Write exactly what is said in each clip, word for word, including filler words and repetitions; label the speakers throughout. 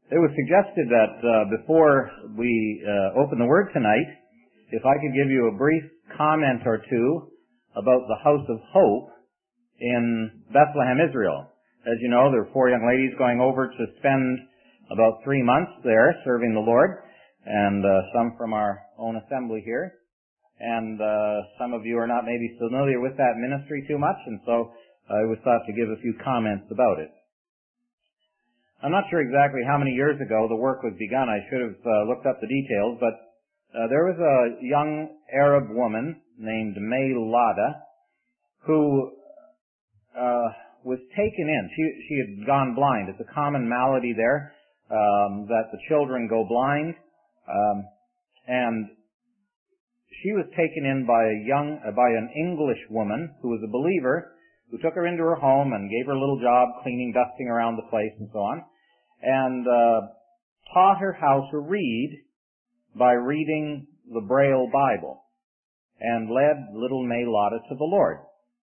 Speaker 1: It was suggested that uh, before we uh, open the Word tonight, if I could give you a brief comment or two about the House of Hope in Bethlehem, Israel. As you know, there are four young ladies going over to spend about three months there serving the Lord, and uh, some from our own assembly here. And uh, some of you are not maybe familiar with that ministry too much, and so I was thought to give a few comments about it. I'm not sure exactly how many years ago the work was begun. I should have uh, looked up the details, but uh, there was a young Arab woman named May Lada who uh, was taken in. She, she had gone blind. It's a common malady there, um, that the children go blind, um, and she was taken in by a young, uh, by an English woman who was a believer, who took her into her home and gave her a little job cleaning, dusting around the place and so on, and uh, taught her how to read by reading the Braille Bible, and led little May Lada to the Lord.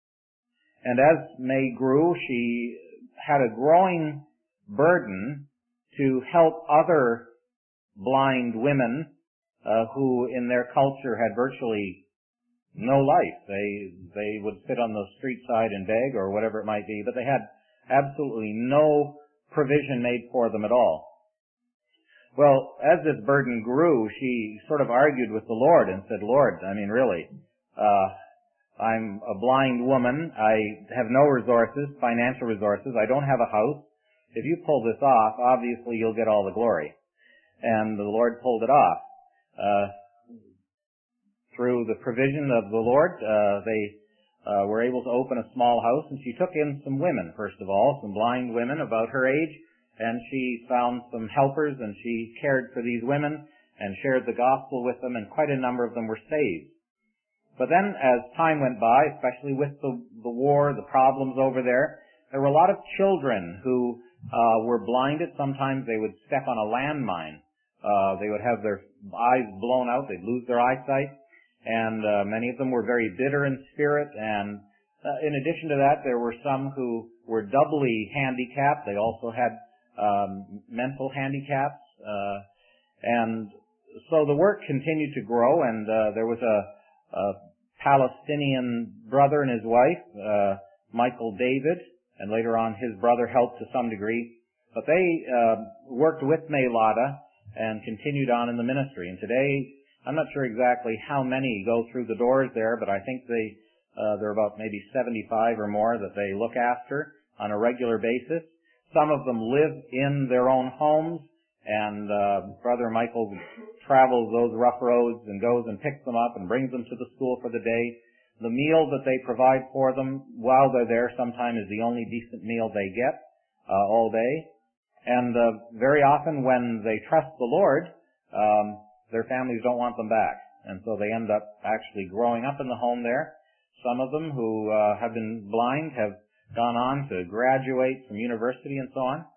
Speaker 1: And as May grew, she had a growing burden to help other blind women uh, who in their culture had virtually no life. They they would sit on the street side and beg or whatever it might be, but they had absolutely no provision made for them at all. Well, as this burden grew, she sort of argued with the Lord and said, Lord, I mean really, uh, I'm a blind woman. I have no resources, financial resources. I don't have a house. If you pull this off, obviously you'll get all the glory. And the Lord pulled it off. Uh, Through the provision of the Lord, uh, they uh, were able to open a small house, and she took in some women, first of all, some blind women about her age, and she found some helpers, and she cared for these women and shared the gospel with them, and quite a number of them were saved. But then, as time went by, especially with the, the war, the problems over there, there were a lot of children who uh, were blinded. Sometimes they would step on a landmine. Uh, they would have their eyes blown out. They'd lose their eyesight. And uh, many of them were very bitter in spirit, and uh, in addition to that, there were some who were doubly handicapped. They also had um, mental handicaps, uh, and so the work continued to grow, and uh, there was a, a Palestinian brother and his wife, uh, Michael David, and later on his brother helped to some degree, but they uh, worked with May Lada and continued on in the ministry, and today I'm not sure exactly how many go through the doors there, but I think they, uh, there are about maybe seventy-five or more that they look after on a regular basis. Some of them live in their own homes, and uh, Brother Michael travels those rough roads and goes and picks them up and brings them to the school for the day. The meal that they provide for them while they're there sometimes is the only decent meal they get uh, all day. And uh, very often when they trust the Lord, um, their families don't want them back, and so they end up actually growing up in the home there. Some of them who uh, have been blind have gone on to graduate from university and so on.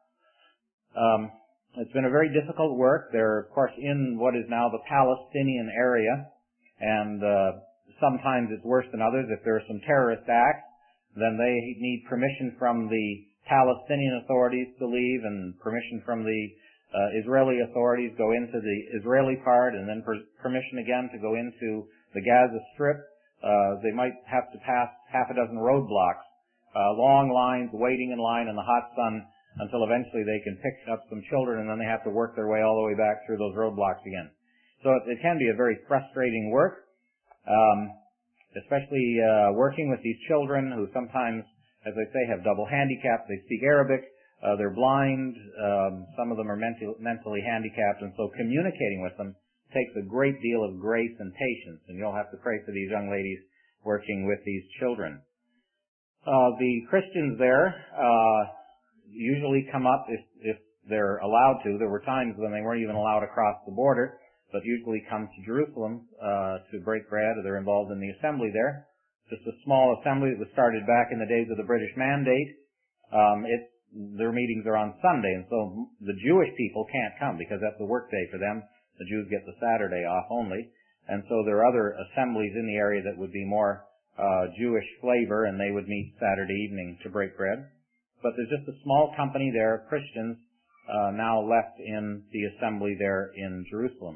Speaker 1: Um, it's been a very difficult work. They're, of course, in what is now the Palestinian area, and uh, sometimes it's worse than others. If there are some terrorist acts, then they need permission from the Palestinian authorities to leave and permission from the Uh, Israeli authorities go into the Israeli part, and then per- permission again to go into the Gaza Strip. Uh, they might have to pass half a dozen roadblocks, uh, long lines, waiting in line in the hot sun until eventually they can pick up some children, and then they have to work their way all the way back through those roadblocks again. So it, it can be a very frustrating work, um, especially uh, working with these children who sometimes, as I say, have double handicaps. They speak Arabic. Uh, they're blind, um, some of them are mental, mentally handicapped, and so communicating with them takes a great deal of grace and patience, and you'll have to pray for these young ladies working with these children. Uh, the Christians there uh, usually come up if, if they're allowed to. There were times when they weren't even allowed across the border, but usually come to Jerusalem uh, to break bread, or they're involved in the assembly there. Just a small assembly that was started back in the days of the British Mandate. Um, it's Their meetings are on Sunday, and so the Jewish people can't come because that's a work day for them. The Jews get the Saturday off only. And so there are other assemblies in the area that would be more uh, Jewish flavor, and they would meet Saturday evening to break bread. But there's just a small company there of Christians uh, now left in the assembly there in Jerusalem.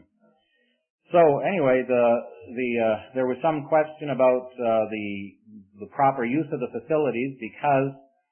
Speaker 1: So anyway, the the uh, there was some question about uh, the the proper use of the facilities, because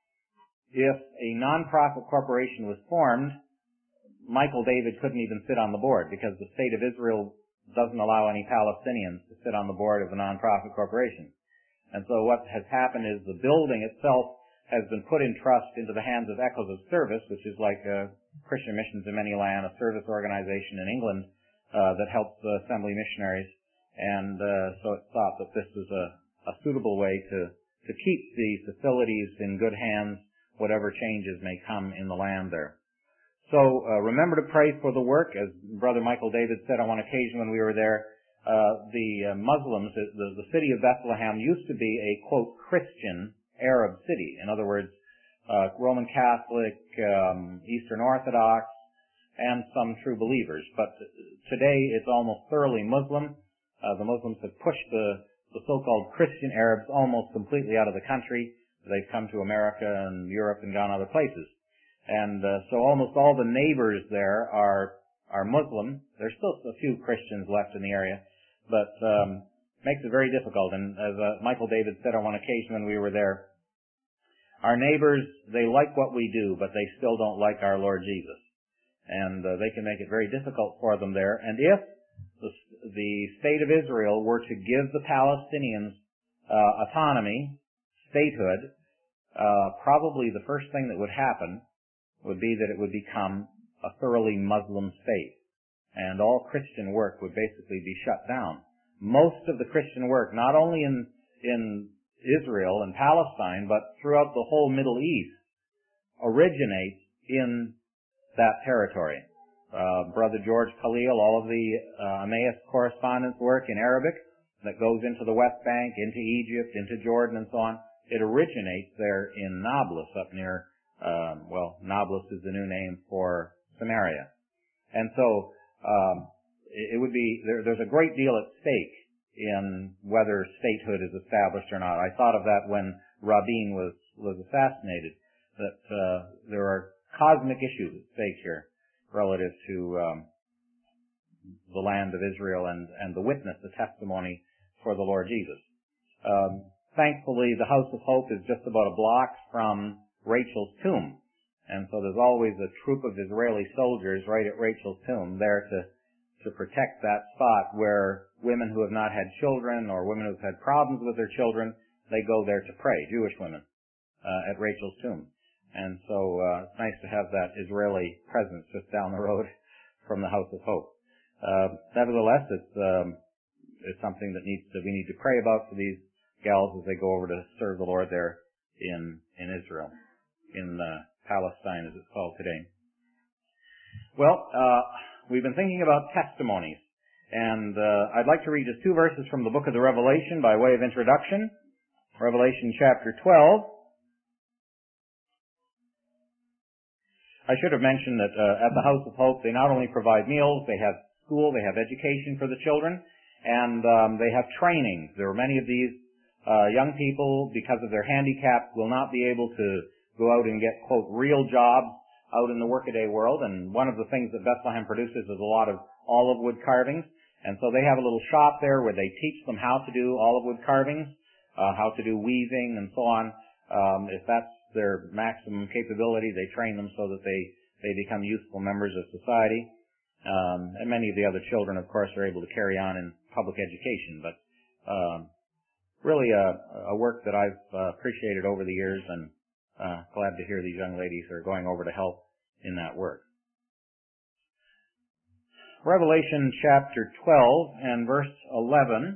Speaker 1: if a non-profit corporation was formed, Michael David couldn't even sit on the board, because the state of Israel doesn't allow any Palestinians to sit on the board of a non-profit corporation. And so what has happened is the building itself has been put in trust into the hands of Echoes of Service, which is like uh, Christian Missions in Many Land, a service organization in England uh, that helps uh, assembly missionaries. And uh, so it's thought that this is a, a suitable way to, to keep the facilities in good hands, whatever changes may come in the land there. So uh, remember to pray for the work. As Brother Michael David said on one occasion when we were there, uh, the uh, Muslims, the, the city of Bethlehem used to be a, quote, Christian Arab city. In other words, uh, Roman Catholic, um, Eastern Orthodox, and some true believers. But today it's almost thoroughly Muslim. Uh, the Muslims have pushed the, the so-called Christian Arabs almost completely out of the country. They've come to America and Europe and gone other places. And uh, so almost all the neighbors there are are Muslim. There's still a few Christians left in the area, but um, makes it very difficult. And as uh, Michael David said on one occasion when we were there, our neighbors, they like what we do, but they still don't like our Lord Jesus. And uh, they can make it very difficult for them there. And if the, the state of Israel were to give the Palestinians uh, autonomy, statehood, uh, probably the first thing that would happen would be that it would become a thoroughly Muslim state. And all Christian work would basically be shut down. Most of the Christian work, not only in, in Israel and Palestine, but throughout the whole Middle East, originates in that territory. Uh, Brother George Khalil, all of the uh, Emmaus correspondence work in Arabic that goes into the West Bank, into Egypt, into Jordan, and so on, it originates there in Nablus, up near Um, well, Nablus is the new name for Samaria. And so um, it, it would be, there, there's a great deal at stake in whether statehood is established or not. I thought of that when Rabin was, was assassinated, that uh, there are cosmic issues at stake here relative to um, the land of Israel and, and the witness, the testimony for the Lord Jesus. Um, thankfully, the House of Hope is just about a block from Rachel's tomb. And so there's always a troop of Israeli soldiers right at Rachel's tomb there to, to protect that spot where women who have not had children or women who have had problems with their children, they go there to pray, Jewish women, uh, at Rachel's tomb. And so uh, it's nice to have that Israeli presence just down the road from the House of Hope. Uh, nevertheless, it's, um, it's something that needs to, we need to pray about for these gals as they go over to serve the Lord there in, in Israel. in uh, Palestine, as it's called today. Well, uh, we've been thinking about testimonies, and uh, I'd like to read just two verses from the book of the Revelation by way of introduction. Revelation chapter twelve. I should have mentioned that uh, at the House of Hope, they not only provide meals, they have school, they have education for the children, and um, they have training. There are many of these uh, young people, because of their handicap, will not be able to go out and get, quote, real jobs out in the workaday world. And one of the things that Bethlehem produces is a lot of olive wood carvings. And so they have a little shop there where they teach them how to do olive wood carvings, uh, how to do weaving and so on. Um, if that's their maximum capability, they train them so that they, they become useful members of society. Um, and many of the other children, of course, are able to carry on in public education. But um, really a, a work that I've uh, appreciated over the years, and Uh, glad to hear these young ladies are going over to help in that work. Revelation chapter twelve and verse eleven.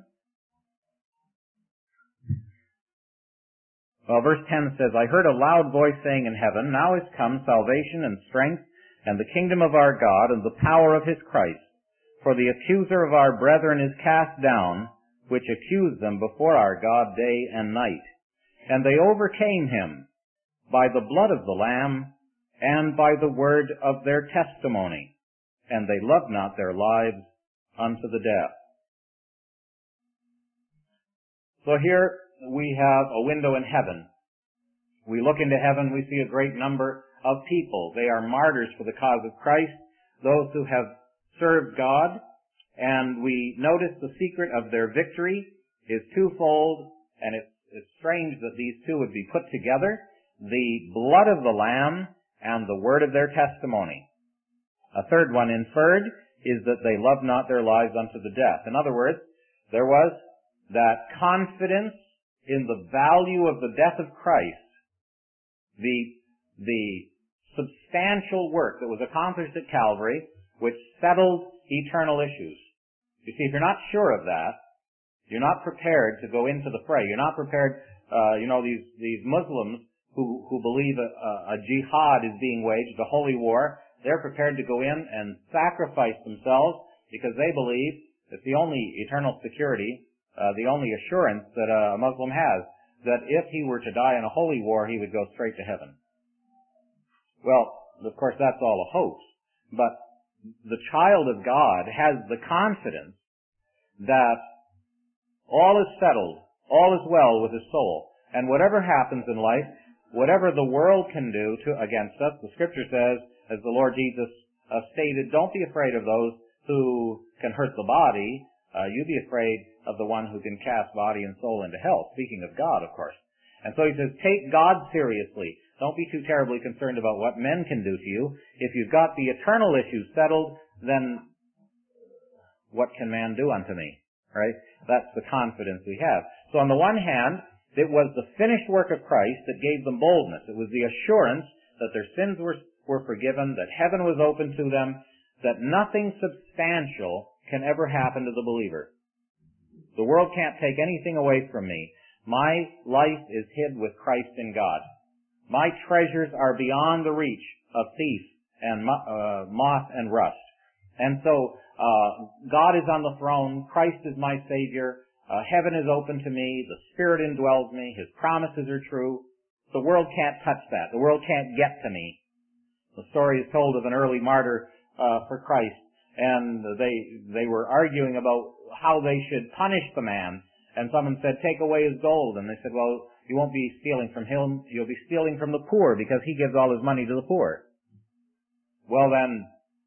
Speaker 1: Well, verse ten says, I heard a loud voice saying in heaven, now is come salvation and strength and the kingdom of our God and the power of his Christ. For the accuser of our brethren is cast down, which accused them before our God day and night. And they overcame him by the blood of the Lamb, and by the word of their testimony, and they loved not their lives unto the death. So here we have a window in heaven. We look into heaven, we see a great number of people. They are martyrs for the cause of Christ, those who have served God. And we notice the secret of their victory is twofold, and it's, it's strange that these two would be put together: the blood of the Lamb and the word of their testimony. A third one inferred is that they loved not their lives unto the death. In other words, there was that confidence in the value of the death of Christ, the, the substantial work that was accomplished at Calvary, which settled eternal issues. You see, if you're not sure of that, you're not prepared to go into the fray. You're not prepared, uh, you know, these, these Muslims who, who believe a, a jihad is being waged, a holy war, they're prepared to go in and sacrifice themselves because they believe it's the only eternal security, uh, the only assurance that a Muslim has, that if he were to die in a holy war, he would go straight to heaven. Well, of course, that's all a hoax, but the child of God has the confidence that all is settled, all is well with his soul, and whatever happens in life, whatever the world can do to against us, the Scripture says, as the Lord Jesus uh, stated, don't be afraid of those who can hurt the body. Uh, you be afraid of the one who can cast body and soul into hell. Speaking of God, of course. And so he says, take God seriously. Don't be too terribly concerned about what men can do to you. If you've got the eternal issues settled, then what can man do unto me? Right? That's the confidence we have. So on the one hand, it was the finished work of Christ that gave them boldness. It was the assurance that their sins were, were forgiven, that heaven was open to them, that nothing substantial can ever happen to the believer. The world can't take anything away from me. My life is hid with Christ in God. My treasures are beyond the reach of thief and uh, moth and rust. And so uh, God is on the throne. Christ is my Savior. Uh, heaven is open to me. The Spirit indwells me. His promises are true. The world can't touch that. The world can't get to me. The story is told of an early martyr uh, for Christ, and they they were arguing about how they should punish the man. And someone said, take away his gold. And they said, well, you won't be stealing from him. You'll be stealing from the poor because he gives all his money to the poor. Well then,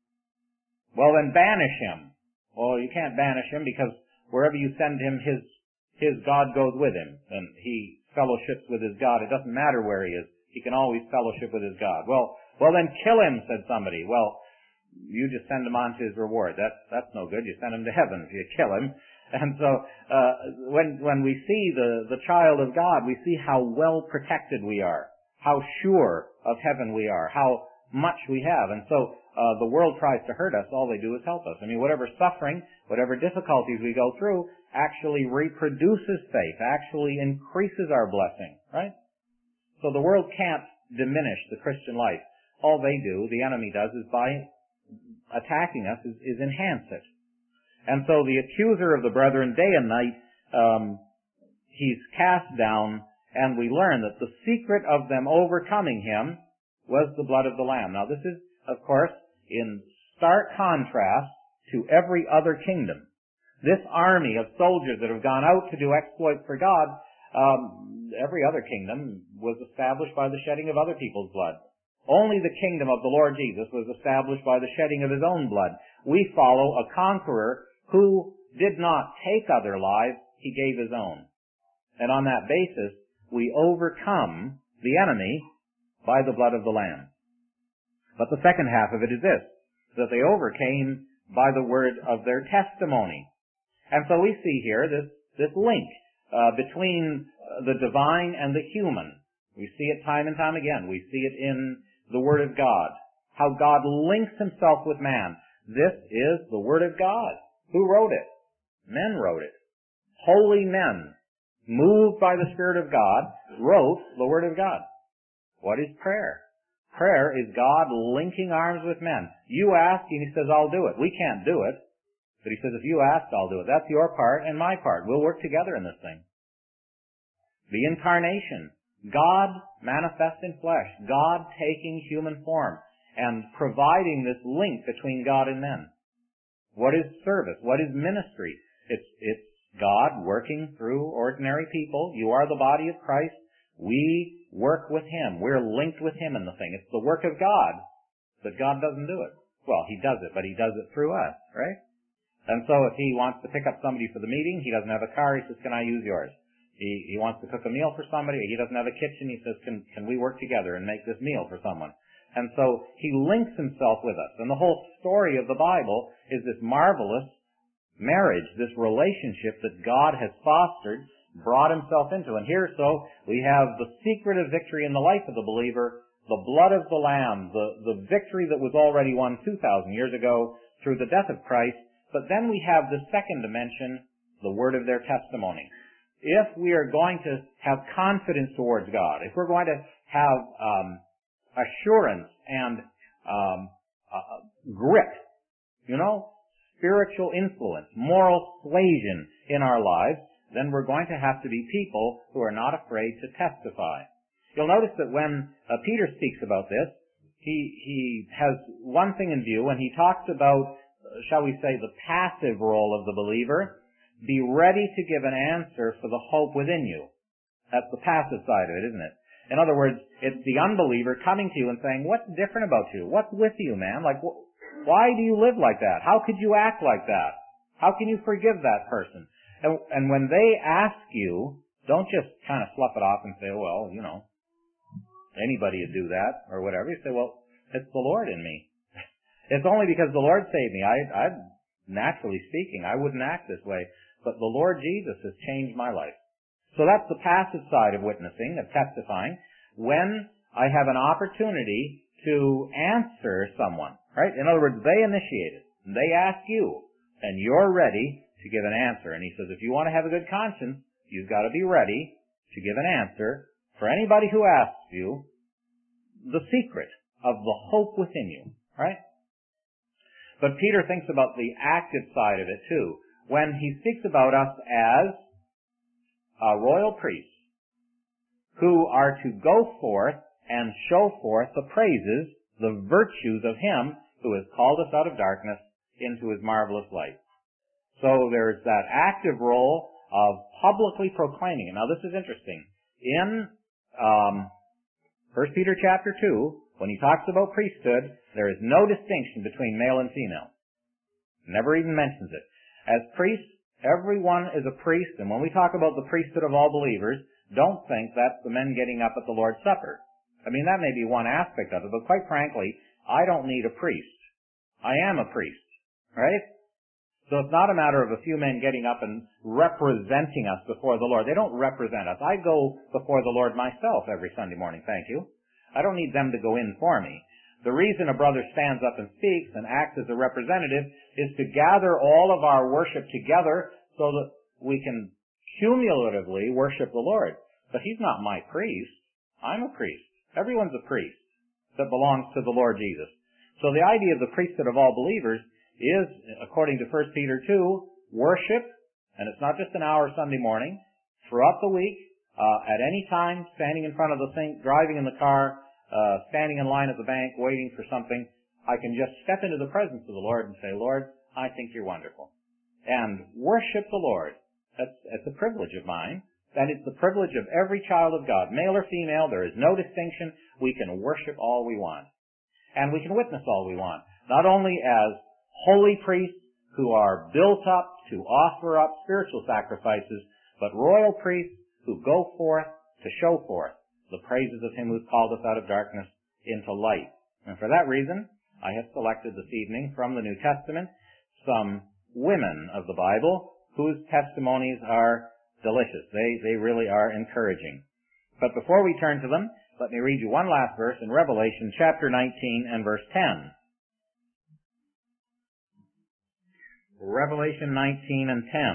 Speaker 1: well then banish him. Well, you can't banish him because wherever you send him, his, his God goes with him. And he fellowships with his God. It doesn't matter where he is. He can always fellowship with his God. Well, well then kill him, said somebody. Well, you just send him on to his reward. That's, that's no good. You send him to heaven if you kill him. And so, uh, when, when we see the, the child of God, we see how well protected we are, how sure of heaven we are, how much we have. And so, uh, the world tries to hurt us. All they do is help us. I mean, whatever suffering, whatever difficulties we go through actually reproduces faith, actually increases our blessing, right? So the world can't diminish the Christian life. All they do, the enemy does, is by attacking us, is, is enhance it. And so the accuser of the brethren day and night, um, he's cast down, and we learn that the secret of them overcoming him was the blood of the Lamb. Now this is, of course, in stark contrast to every other kingdom. This army of soldiers that have gone out to do exploits for God, um, every other kingdom was established by the shedding of other people's blood. Only the kingdom of the Lord Jesus was established by the shedding of his own blood. We follow a conqueror who did not take other lives, he gave his own. And on that basis, we overcome the enemy by the blood of the Lamb. But the second half of it is this, that they overcame by the word of their testimony. And so we see here this, this link uh, between the divine and the human. We see it time and time again. We see it in the Word of God, how God links himself with man. This is the Word of God. Who wrote it? Men wrote it. Holy men, moved by the Spirit of God, wrote the Word of God. What is prayer? Prayer is God linking arms with men. You ask, and he says, I'll do it. We can't do it, but he says, if you ask, I'll do it. That's your part and my part. We'll work together in this thing. The incarnation. God manifest in flesh. God taking human form and providing this link between God and men. What is service? What is ministry? It's, it's God working through ordinary people. You are the body of Christ. We work with Him. We're linked with Him in the thing. It's the work of God, but God doesn't do it. Well, He does it, but He does it through us, right? And so if He wants to pick up somebody for the meeting, He doesn't have a car, He says, can I use yours? He, he wants to cook a meal for somebody, He doesn't have a kitchen, He says, can, can we work together and make this meal for someone? And so He links Himself with us. And the whole story of the Bible is this marvelous marriage, this relationship that God has fostered, brought Himself into. And here, so, we have the secret of victory in the life of the believer, the blood of the Lamb, the, the victory that was already won two thousand years ago through the death of Christ. But then we have the second dimension, the word of their testimony. If we are going to have confidence towards God, if we're going to have um, assurance and um, uh, grip, you know, spiritual influence, moral suasion in our lives, then we're going to have to be people who are not afraid to testify. You'll notice that when uh, Peter speaks about this, he he has one thing in view when he talks about, uh, shall we say, the passive role of the believer. Be ready to give an answer for the hope within you. That's the passive side of it, isn't it? In other words, it's the unbeliever coming to you and saying, what's different about you? What's with you, man? Like, wh- why do you live like that? How could you act like that? How can you forgive that person? And, and when they ask you, don't just kind of slough it off and say, well, you know, anybody would do that or whatever. You say, well, it's the Lord in me. It's only because the Lord saved me. I, I, naturally speaking, I wouldn't act this way. But the Lord Jesus has changed my life. So that's the passive side of witnessing, of testifying. When I have an opportunity to answer someone, right? In other words, they initiate it. And they ask you, and you're ready to give an answer. And he says, if you want to have a good conscience, you've got to be ready to give an answer for anybody who asks you the secret of the hope within you, right? But Peter thinks about the active side of it too, when he speaks about us as a royal priests who are to go forth and show forth the praises, the virtues of Him who has called us out of darkness into His marvelous light. So there's that active role of publicly proclaiming it. Now this is interesting. In um, First Peter chapter two, when he talks about priesthood, there is no distinction between male and female. Never even mentions it. As priests, everyone is a priest, and when we talk about the priesthood of all believers, don't think that's the men getting up at the Lord's Supper. I mean, that may be one aspect of it, but quite frankly, I don't need a priest. I am a priest, right? So it's not a matter of a few men getting up and representing us before the Lord. They don't represent us. I go before the Lord myself every Sunday morning, thank you. I don't need them to go in for me. The reason a brother stands up and speaks and acts as a representative is to gather all of our worship together so that we can cumulatively worship the Lord. But he's not my priest. I'm a priest. Everyone's a priest that belongs to the Lord Jesus. So the idea of the priesthood of all believers is, according to First Peter two, worship, and it's not just an hour Sunday morning, throughout the week, uh, at any time, standing in front of the sink, driving in the car, Uh, standing in line at the bank, waiting for something, I can just step into the presence of the Lord and say, Lord, I think you're wonderful. And worship the Lord. That's, that's a privilege of mine. And it's the privilege of every child of God, male or female. There is no distinction. We can worship all we want. And we can witness all we want. Not only as holy priests who are built up to offer up spiritual sacrifices, but royal priests who go forth to show forth the praises of Him who's called us out of darkness into light. And for that reason, I have selected this evening from the New Testament some women of the Bible whose testimonies are delicious. They, they really are encouraging. But before we turn to them, let me read you one last verse in Revelation chapter nineteen and verse ten. Revelation nineteen and ten.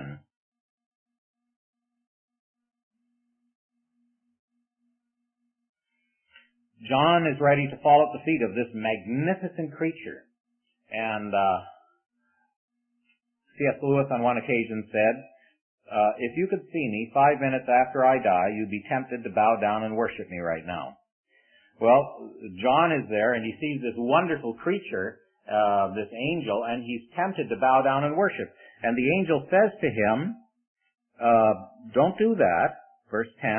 Speaker 1: John is ready to fall at the feet of this magnificent creature. And uh, C S Lewis on one occasion said, uh, if you could see me five minutes after I die, you'd be tempted to bow down and worship me right now. Well, John is there and he sees this wonderful creature, uh, this angel, and he's tempted to bow down and worship. And the angel says to him, uh, don't do that, verse ten,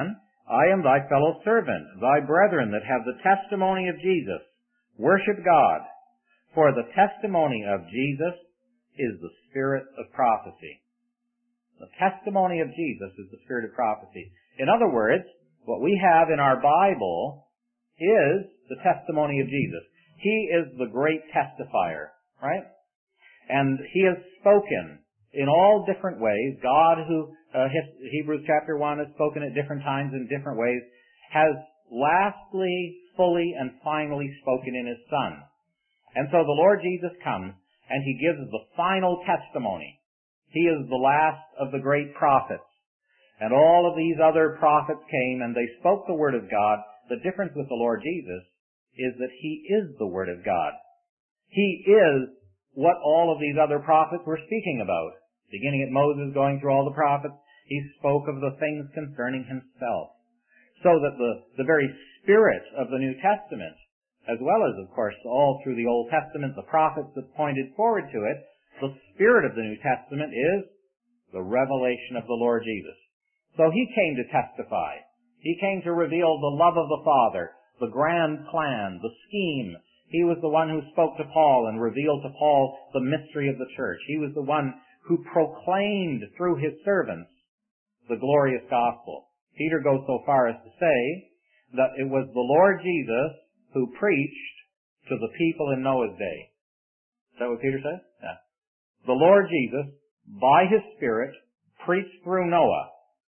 Speaker 1: I am thy fellow servant, thy brethren that have the testimony of Jesus. Worship God. For the testimony of Jesus is the spirit of prophecy. The testimony of Jesus is the spirit of prophecy. In other words, what we have in our Bible is the testimony of Jesus. He is the great testifier, right? And he has spoken in all different ways. God, who uh, Hebrews chapter one has spoken at different times in different ways, has lastly, fully, and finally spoken in his Son. And so the Lord Jesus comes and he gives the final testimony. He is the last of the great prophets. And all of these other prophets came and they spoke the word of God. The difference with the Lord Jesus is that he is the word of God. He is what all of these other prophets were speaking about. Beginning at Moses, going through all the prophets, he spoke of the things concerning himself. So that the, the very spirit of the New Testament, as well as, of course, all through the Old Testament, the prophets that pointed forward to it, the spirit of the New Testament is the revelation of the Lord Jesus. So he came to testify. He came to reveal the love of the Father, the grand plan, the scheme. He was the one who spoke to Paul and revealed to Paul the mystery of the church. He was the one who proclaimed through his servants the glorious gospel. Peter goes so far as to say that it was the Lord Jesus who preached to the people in Noah's day. Is that what Peter says? Yeah. The Lord Jesus, by his Spirit, preached through Noah.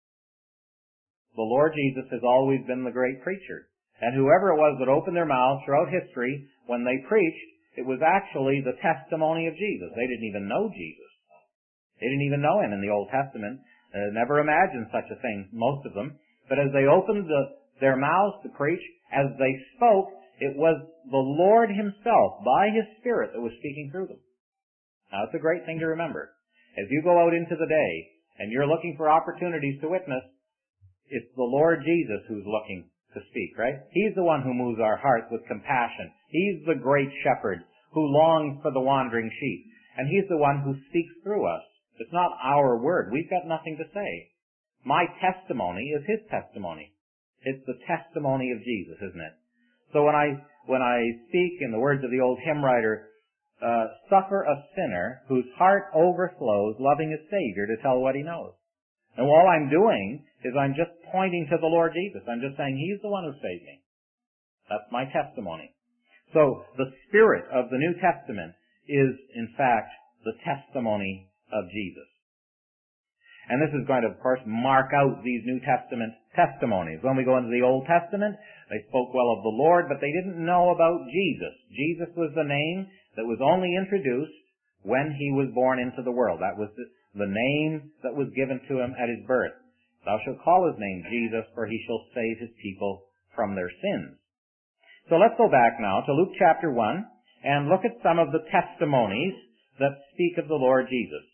Speaker 1: The Lord Jesus has always been the great preacher. And whoever it was that opened their mouths throughout history, when they preached, it was actually the testimony of Jesus. They didn't even know Jesus. They didn't even know him in the Old Testament. Uh, never imagined such a thing, most of them. But as they opened the, their mouths to preach, as they spoke, it was the Lord himself, by his Spirit, that was speaking through them. Now, it's a great thing to remember. As you go out into the day, and you're looking for opportunities to witness, it's the Lord Jesus who's looking to speak, right? He's the one who moves our hearts with compassion. He's the great shepherd who longs for the wandering sheep. And he's the one who speaks through us. It's not our word. We've got nothing to say. My testimony is his testimony. It's the testimony of Jesus, isn't it? So when I, when I speak in the words of the old hymn writer, uh, suffer a sinner whose heart overflows, loving his Savior to tell what he knows. And all I'm doing is I'm just pointing to the Lord Jesus. I'm just saying he's the one who saved me. That's my testimony. So the spirit of the New Testament is, in fact, the testimony of Jesus. And this is going to, of course, mark out these New Testament testimonies. When we go into the Old Testament, they spoke well of the Lord, but they didn't know about Jesus. Jesus was the name that was only introduced when he was born into the world. That was the, the name that was given to him at his birth. Thou shalt call his name Jesus, for he shall save his people from their sins. So let's go back now to Luke chapter one and look at some of the testimonies that speak of the Lord Jesus.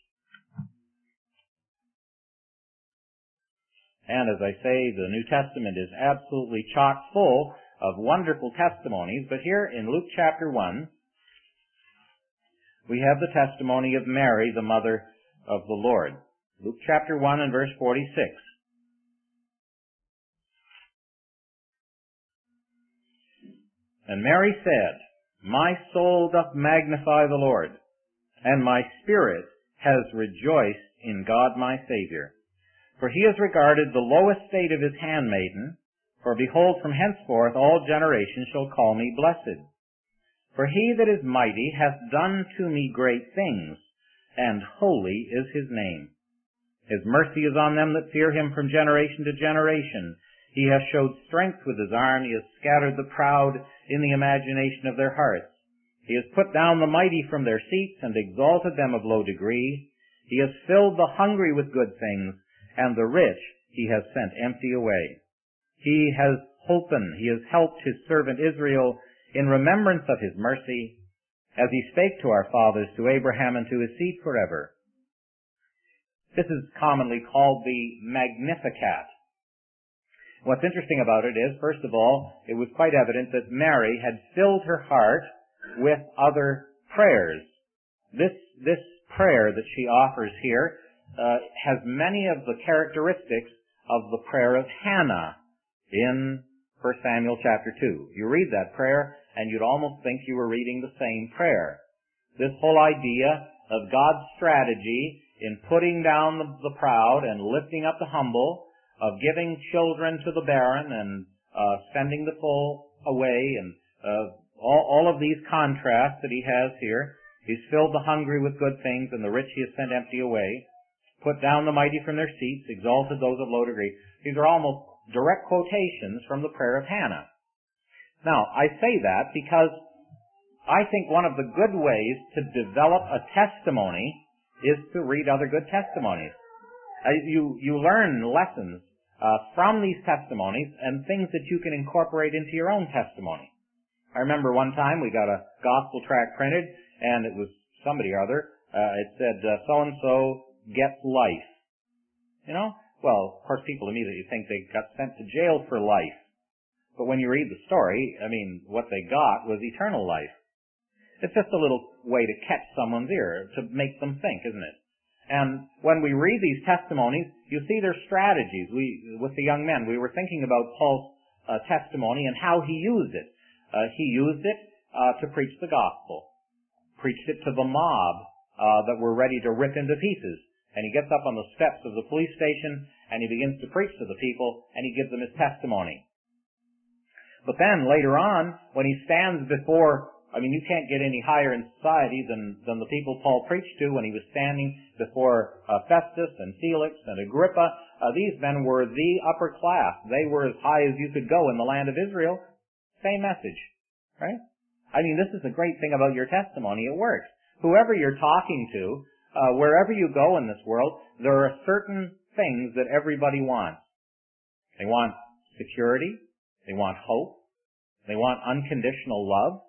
Speaker 1: And as I say, the New Testament is absolutely chock full of wonderful testimonies. But here in Luke chapter one, we have the testimony of Mary, the mother of the Lord. Luke chapter one and verse forty-six. And Mary said, My soul doth magnify the Lord, and my spirit has rejoiced in God my Savior. For he has regarded the low estate of his handmaiden, for behold, from henceforth all generations shall call me blessed. For he that is mighty hath done to me great things, and holy is his name. His mercy is on them that fear him from generation to generation. He hath showed strength with his arm. He has scattered the proud in the imagination of their hearts. He has put down the mighty from their seats and exalted them of low degree. He has filled the hungry with good things, and the rich he has sent empty away. He has holpen, he has helped his servant Israel in remembrance of his mercy, as he spake to our fathers, to Abraham, and to his seed forever. This is commonly called the Magnificat. What's interesting about it is, first of all, it was quite evident that Mary had filled her heart with other prayers. This, this prayer that she offers here uh, has many of the characteristics of the prayer of Hannah, in First Samuel chapter two. You read that prayer, and you'd almost think you were reading the same prayer. This whole idea of God's strategy in putting down the, the proud and lifting up the humble, of giving children to the barren and uh, sending the full away, and uh, all, all of these contrasts that he has here. He's filled the hungry with good things, and the rich he has sent empty away. Put down the mighty from their seats, exalted those of low degree. These are almost direct quotations from the prayer of Hannah. Now, I say that because I think one of the good ways to develop a testimony is to read other good testimonies. Uh, you, you learn lessons uh, from these testimonies and things that you can incorporate into your own testimony. I remember one time we got a gospel tract printed, and it was somebody or other. Uh, it said, uh, so-and-so gets life. You know? Well, of course, people immediately think they got sent to jail for life. But when you read the story, I mean, what they got was eternal life. It's just a little way to catch someone's ear, to make them think, isn't it? And when we read these testimonies, you see their strategies. We, with the young men, we were thinking about Paul's uh, testimony and how he used it. Uh, he used it uh, to preach the gospel. Preached it to the mob uh, that were ready to rip into pieces. And he gets up on the steps of the police station and he begins to preach to the people and he gives them his testimony. But then later on, when he stands before, I mean, you can't get any higher in society than, than the people Paul preached to when he was standing before uh, Festus and Felix and Agrippa. Uh, these men were the upper class. They were as high as you could go in the land of Israel. Same message, right? I mean, this is the great thing about your testimony. It works. Whoever you're talking to, uh, wherever you go in this world, there are certain things that everybody wants. They want security. They want hope. They want unconditional love.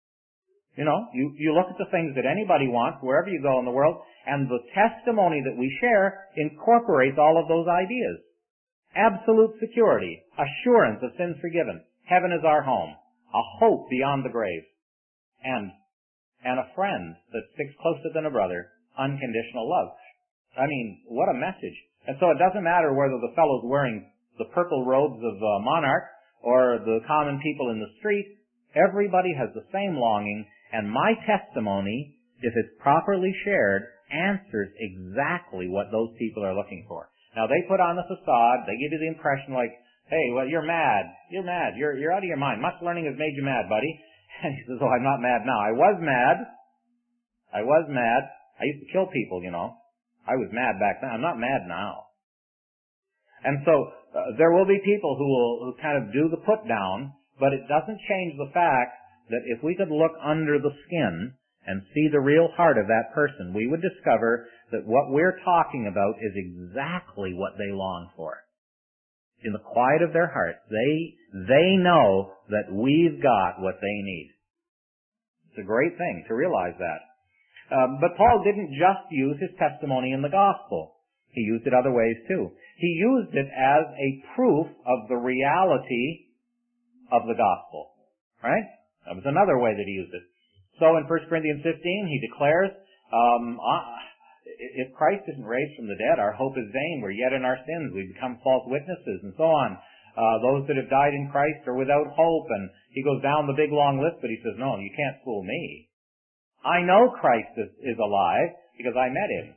Speaker 1: You know, you, you look at the things that anybody wants wherever you go in the world, and the testimony that we share incorporates all of those ideas. Absolute security, assurance of sins forgiven, heaven is our home, a hope beyond the grave, and and a friend that sticks closer than a brother, unconditional love. I mean, what a message. And so it doesn't matter whether the fellow's wearing the purple robes of uh, monarch or the common people in the street. Everybody has the same longing, and my testimony, if it's properly shared, answers exactly what those people are looking for. Now, they put on the facade, they give you the impression like, hey, well, you're mad, you're mad, you're, you're out of your mind. Much learning has made you mad, buddy. And he says, oh, I'm not mad now. I was mad. I was mad. I used to kill people, you know. I was mad back then. I'm not mad now. And so, uh, there will be people who will who kind of do the put down, but it doesn't change the fact that if we could look under the skin and see the real heart of that person, we would discover that what we're talking about is exactly what they long for. In the quiet of their hearts, they, they know that we've got what they need. It's a great thing to realize that. Um, but Paul didn't just use his testimony in the gospel. He used it other ways too. He used it as a proof of the reality of the gospel. Right? That was another way that he used it. So in First Corinthians fifteen, he declares, um, if Christ isn't raised from the dead, our hope is vain. We're yet in our sins. We become false witnesses and so on. Uh, those that have died in Christ are without hope. And he goes down the big long list, but he says, no, you can't fool me. I know Christ is, is alive because I met him.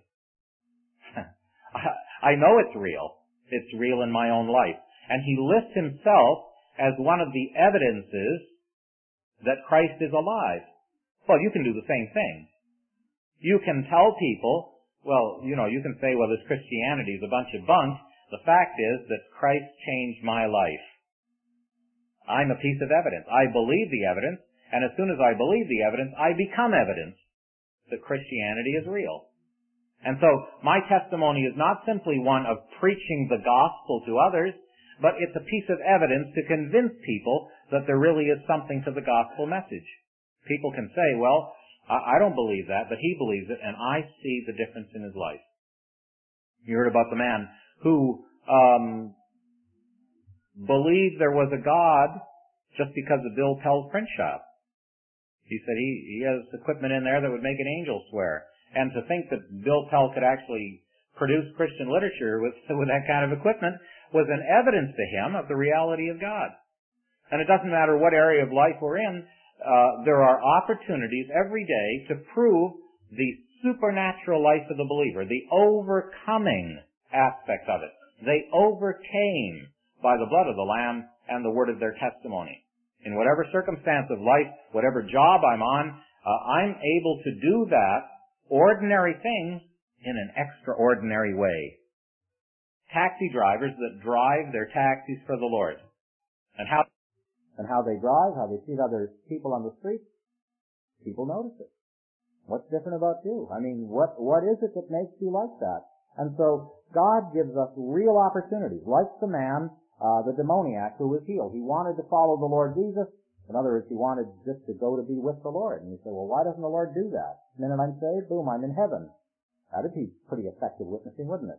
Speaker 1: I know it's real. It's real in my own life. And he lists himself as one of the evidences that Christ is alive. Well, you can do the same thing. You can tell people, well, you know, you can say, well, this Christianity is a bunch of bunk. The fact is that Christ changed my life. I'm a piece of evidence. I believe the evidence, and as soon as I believe the evidence, I become evidence that Christianity is real. And so my testimony is not simply one of preaching the gospel to others, but it's a piece of evidence to convince people that there really is something to the gospel message. People can say, well, I don't believe that, but he believes it, and I see the difference in his life. You heard about the man who um, believed there was a God just because of Bill Pell's print shop. He said he, he has equipment in there that would make an angel swear. And to think that Bill Pell could actually produce Christian literature with, with that kind of equipment was an evidence to him of the reality of God. And it doesn't matter what area of life we're in, uh, there are opportunities every day to prove the supernatural life of the believer, the overcoming aspect of it. They overcame by the blood of the Lamb and the word of their testimony. In whatever circumstance of life, whatever job I'm on, uh, I'm able to do that ordinary things in an extraordinary way. Taxi drivers that drive their taxis for the Lord. And how and how they drive, how they treat other people on the street, people notice it. What's different about you? I mean, what what is it that makes you like that? And so God gives us real opportunities, like the man, uh, the demoniac who was healed. He wanted to follow the Lord Jesus. In other words, he wanted just to go to be with the Lord. And you say, well, why doesn't the Lord do that? The minute I'm saved, boom, I'm in heaven. That'd be pretty effective witnessing, wouldn't it?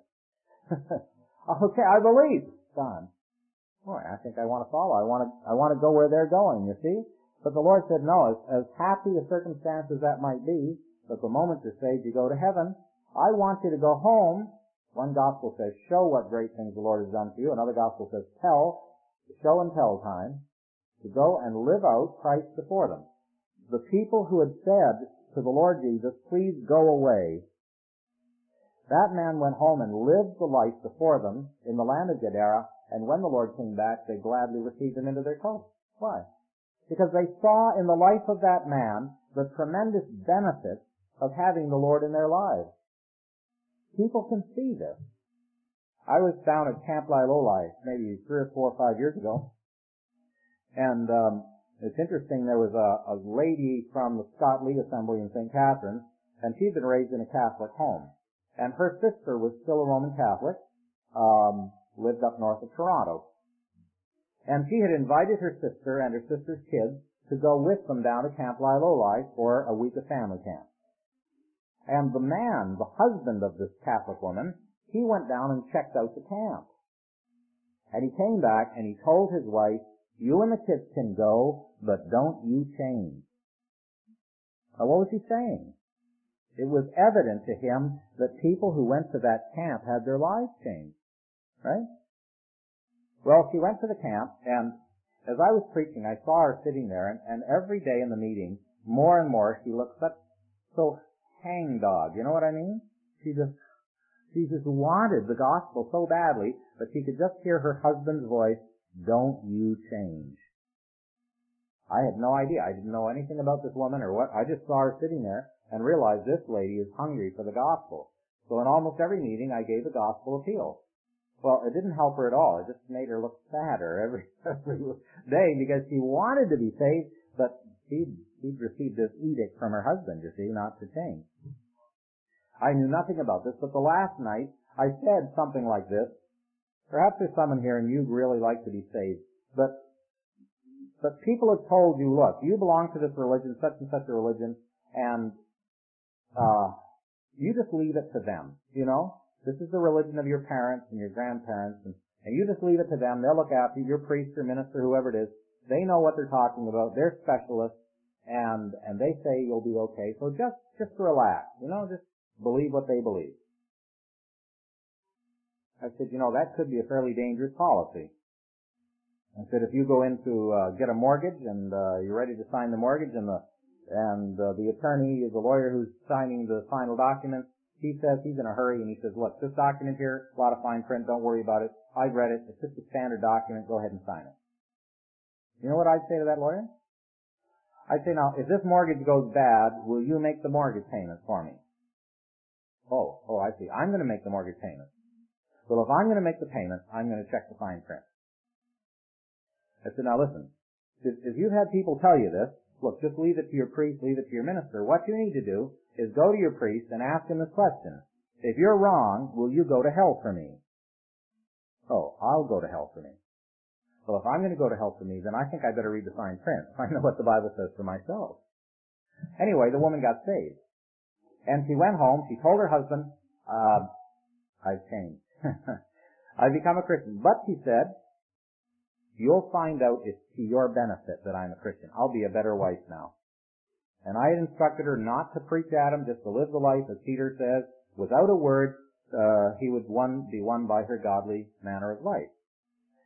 Speaker 1: Okay, I believe. Done. Boy, I think I want to follow. I want to, I want to go where they're going, you see? But the Lord said, no, as, as happy a circumstance as that might be, but the moment you're saved, you go to heaven. I want you to go home. One gospel says, show what great things the Lord has done for you. Another gospel says, tell, show and tell time, to go and live out Christ before them. The people who had said to the Lord Jesus, please go away, that man went home and lived the life before them in the land of Gadara, and when the Lord came back, they gladly received him into their coast. Why? Because they saw in the life of that man the tremendous benefits of having the Lord in their lives. People can see this. I was down at Camp Lilolai maybe three or four or five years ago, and um, it's interesting, there was a, a lady from the Scott Lee Assembly in Saint Catharines, and she'd been raised in a Catholic home. And her sister was still a Roman Catholic, um, lived up north of Toronto. And she had invited her sister and her sister's kids to go with them down to Camp Lilolai for a week of family camp. And the man, the husband of this Catholic woman, he went down and checked out the camp. And he came back and he told his wife, you and the kids can go, but don't you change. Now, what was he saying? It was evident to him that people who went to that camp had their lives changed. Right? Well, she went to the camp, and as I was preaching, I saw her sitting there, and, and every day in the meeting, more and more, she looked such, so hangdog. You know what I mean? She just, she just wanted the gospel so badly that she could just hear her husband's voice, don't you change. I had no idea. I didn't know anything about this woman or what. I just saw her sitting there and realized this lady is hungry for the gospel. So in almost every meeting, I gave a gospel appeal. Well, it didn't help her at all. It just made her look sadder every, every day because she wanted to be saved, but she'd, she'd received this edict from her husband, you see, not to change. I knew nothing about this, but the last night I said something like this. Perhaps there's someone here and you'd really like to be saved, but but people have told you, look, you belong to this religion, such and such a religion, and uh you just leave it to them, you know? This is the religion of your parents and your grandparents, and, and you just leave it to them. They'll look after you, your priest or minister, whoever it is. They know what they're talking about. They're specialists, and and they say you'll be okay. So just just relax, you know, just believe what they believe. I said, you know, that could be a fairly dangerous policy. I said, if you go in to uh, get a mortgage and uh, you're ready to sign the mortgage, and the and uh, the attorney, the lawyer who's signing the final document, he says he's in a hurry, and he says, look, this document here, a lot of fine print, don't worry about it. I've read it. It's just a standard document. Go ahead and sign it. You know what I'd say to that lawyer? I'd say, now, if this mortgage goes bad, will you make the mortgage payment for me? Oh, oh, I see. I'm going to make the mortgage payment. Well, if I'm going to make the payment, I'm going to check the fine print. I said, now listen, if, if you've had people tell you this, look, just leave it to your priest, leave it to your minister. What you need to do is go to your priest and ask him this question. If you're wrong, will you go to hell for me? Oh, I'll go to hell for me. Well, if I'm going to go to hell for me, then I think I better read the fine print. I know what the Bible says for myself. Anyway, the woman got saved. And she went home, she told her husband, uh, I've changed. I've become a Christian. But, she said, you'll find out it's to your benefit that I'm a Christian. I'll be a better wife now. And I had instructed her not to preach at him, just to live the life, as Peter says, without a word, uh, he would one, be won by her godly manner of life.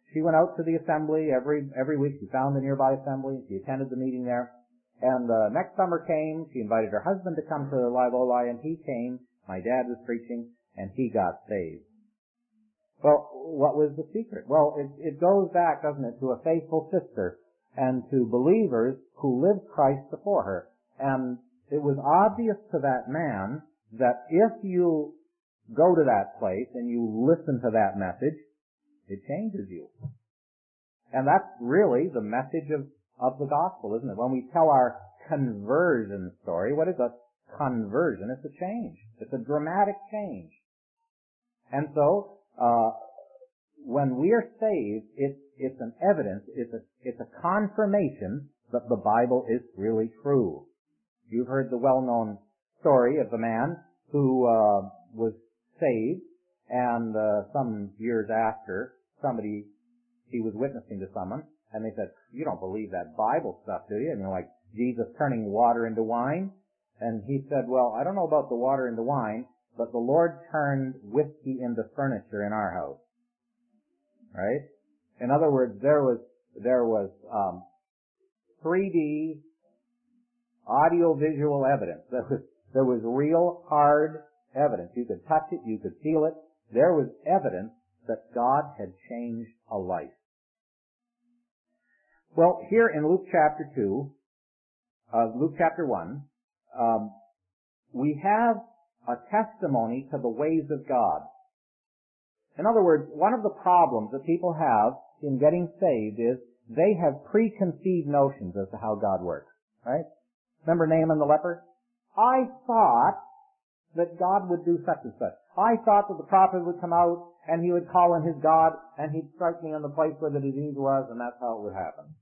Speaker 1: she went out to the assembly every every week. She found the nearby assembly. She attended the meeting there. And uh, next summer came. She invited her husband to come to Live Oli, and he came. My dad was preaching, and he got saved. Well, what was the secret? Well, it, it goes back, doesn't it, to a faithful sister and to believers who lived Christ before her. And it was obvious to that man that if you go to that place and you listen to that message, it changes you. And that's really the message of, of the gospel, isn't it? When we tell our conversion story, what is a conversion? It's a change. It's a dramatic change. And so, uh, when we are saved, it's, it's an evidence, it's a, it's a confirmation that the Bible is really true. You've heard the well-known story of the man who, uh, was saved, and, uh, some years after, somebody, he was witnessing to someone, and they said, "You don't believe that Bible stuff, do you?" And you're like, Jesus turning water into wine? And he said, "Well, I don't know about the water into wine, but the Lord turned whiskey into furniture in our house." Right? In other words, there was, there was, um, three D audio-visual evidence. There was, there was real hard evidence. You could touch it, you could feel it. There was evidence that God had changed a life. Well, here in Luke chapter two, uh, Luke chapter one, um, we have a testimony to the ways of God. In other words, one of the problems that people have in getting saved is they have preconceived notions as to how God works, right? Remember Naaman the leper? I thought that God would do such and such. I thought that the prophet would come out and he would call on his God and he'd strike me on the place where the disease was, and that's how it would happen.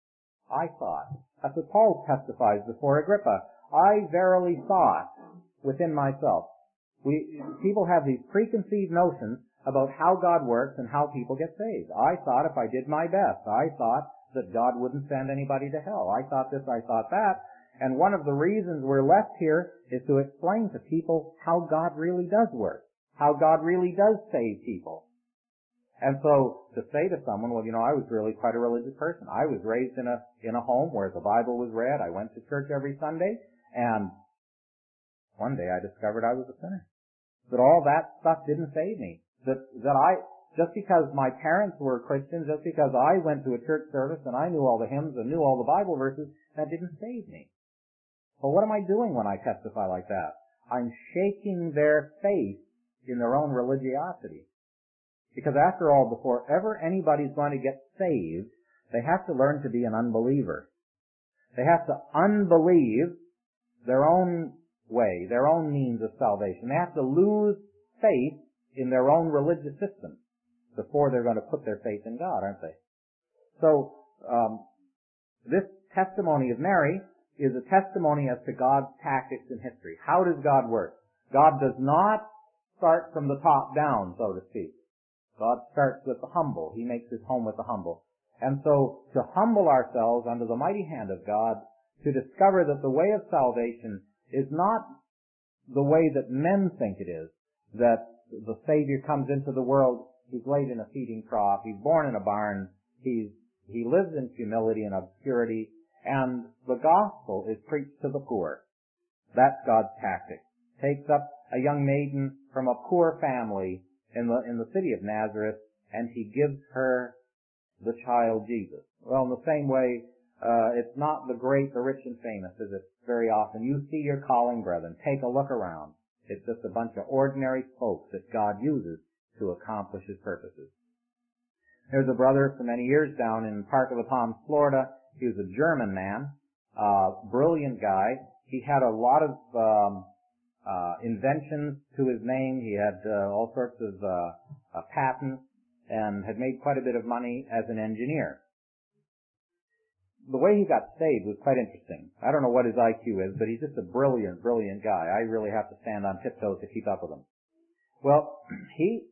Speaker 1: I thought. That's what Paul testifies before Agrippa. I verily thought within myself. We, people have these preconceived notions about how God works and how people get saved. I thought if I did my best, I thought that God wouldn't send anybody to hell. I thought this, I thought that. And one of the reasons we're left here is to explain to people how God really does work, how God really does save people. And so to say to someone, well, you know, I was really quite a religious person. I was raised in a in a home where the Bible was read. I went to church every Sunday, and one day I discovered I was a sinner. That all that stuff didn't save me. That that I just because my parents were Christians, just because I went to a church service and I knew all the hymns and knew all the Bible verses, that didn't save me. Well, what am I doing when I testify like that? I'm shaking their faith in their own religiosity. Because after all, before ever anybody's going to get saved, they have to learn to be an unbeliever. They have to unbelieve their own way, their own means of salvation. They have to lose faith in their own religious system before they're going to put their faith in God, aren't they? So, um, this testimony of Mary is a testimony as to God's tactics in history. How does God work? God does not start from the top down, so to speak. God starts with the humble. He makes his home with the humble. And so, to humble ourselves under the mighty hand of God, to discover that the way of salvation is not the way that men think it is, that the Savior comes into the world, he's laid in a feeding trough, he's born in a barn, he's, he lives in humility and obscurity, and the gospel is preached to the poor. That's God's tactic. Takes up a young maiden from a poor family in the, in the city of Nazareth, and he gives her the child Jesus. Well, in the same way, uh, it's not the great, the rich and famous, is it? Very often. You see your calling, brethren. Take a look around. It's just a bunch of ordinary folks that God uses to accomplish his purposes. There's a brother for many years down in Park of the Palms, Florida. He was a German man, uh, brilliant guy. He had a lot of um, uh, inventions to his name. He had uh, all sorts of uh, uh, patents and had made quite a bit of money as an engineer. The way he got saved was quite interesting. I don't know what his I Q is, but he's just a brilliant, brilliant guy. I really have to stand on tiptoes to keep up with him. Well, he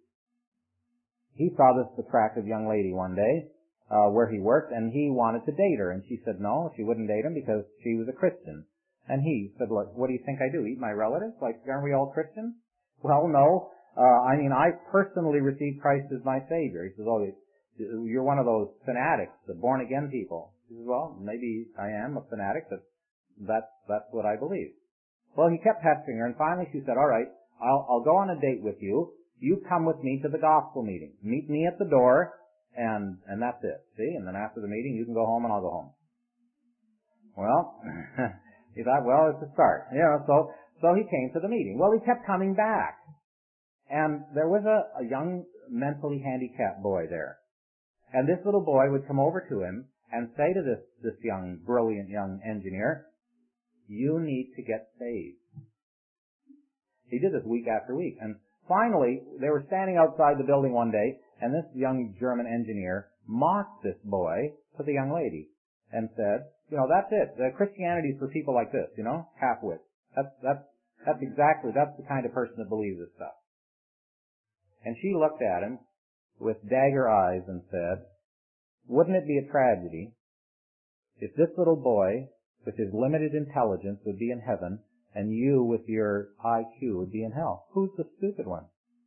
Speaker 1: he saw this attractive young lady one day uh, where he worked, and he wanted to date her. And she said no, she wouldn't date him because she was a Christian. And he said, look, what do you think I do? Eat my relatives? Like, aren't we all Christians? Well, no. Uh, I mean, I personally received Christ as my Savior. He says, oh, you're one of those fanatics, the born-again people. He says, well, maybe I am a fanatic, but that's, that's what I believe. Well, he kept pestering her, and finally she said, all right, I'll, I'll go on a date with you. You come with me to the gospel meeting. Meet me at the door, and, and that's it. See? And then after the meeting, you can go home and I'll go home. Well, he thought, well, it's a start. You know, so, so he came to the meeting. Well, he kept coming back. And there was a, a young mentally handicapped boy there. And this little boy would come over to him and say to this, this young, brilliant young engineer, you need to get saved. He did this week after week. And finally, they were standing outside the building one day, and this young German engineer mocked this boy to the young lady and said, you know, that's it. The Christianity is for people like this, you know, half-wits. That's, that's, that's exactly, that's the kind of person that believes this stuff. And she looked at him with dagger eyes and said, wouldn't it be a tragedy if this little boy with his limited intelligence would be in heaven and you with your I Q would be in hell? Who's the stupid one?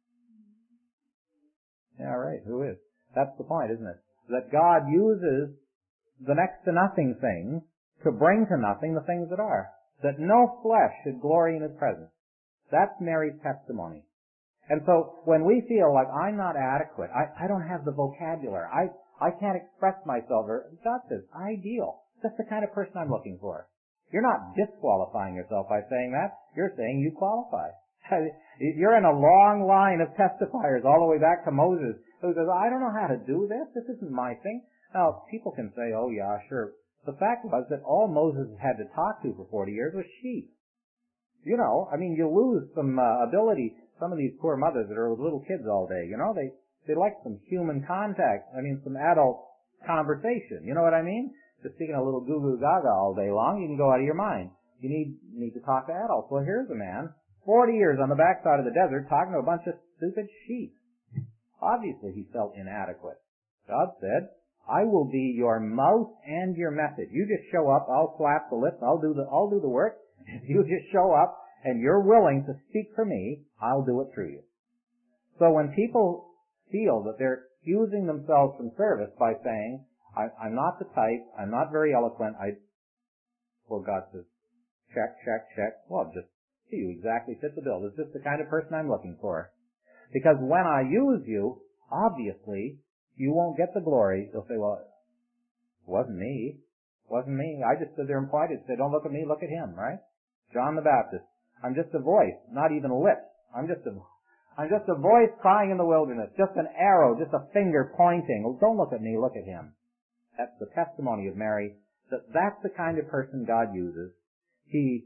Speaker 1: Yeah, right, who is? That's the point, isn't it? That God uses the next to nothing things to bring to nothing the things that are. That no flesh should glory in His presence. That's Mary's testimony. And so when we feel like I'm not adequate, I, I don't have the vocabulary, I, I can't express myself, or God says, ideal. That's the kind of person I'm looking for. You're not disqualifying yourself by saying that. You're saying you qualify. You're in a long line of testifiers all the way back to Moses who says, I don't know how to do this. This isn't my thing. Now, people can say, oh yeah, sure. The fact was that all Moses had to talk to for forty years was sheep. You know, I mean, you lose some uh, ability. Some of these poor mothers that are with little kids all day, you know, they, they like some human contact. I mean, some adult conversation. You know what I mean? Just speaking a little goo-goo gaga all day long, you can go out of your mind. You need, need to talk to adults. Well, here's a man, forty years on the backside of the desert, talking to a bunch of stupid sheep. Obviously, he felt inadequate. God said, I will be your mouth and your message. You just show up, I'll flap the lips, I'll do the, I'll do the work. If you just show up and you're willing to speak for me, I'll do it through you. So when people feel that they're excusing themselves from service by saying, I, I'm not the type, I'm not very eloquent, I, well, God says, check, check, check. Well, just, you exactly fit the bill. Is this the kind of person I'm looking for? Because when I use you, obviously, you won't get the glory. They'll say, well, it wasn't me. It wasn't me. I just stood there and pointed and said, don't look at me, look at him, right? John the Baptist. I'm just a voice, not even lips. I'm just a, I'm just a voice crying in the wilderness. Just an arrow, just a finger pointing. Well, don't look at me, look at him. That's the testimony of Mary, that that's the kind of person God uses. He,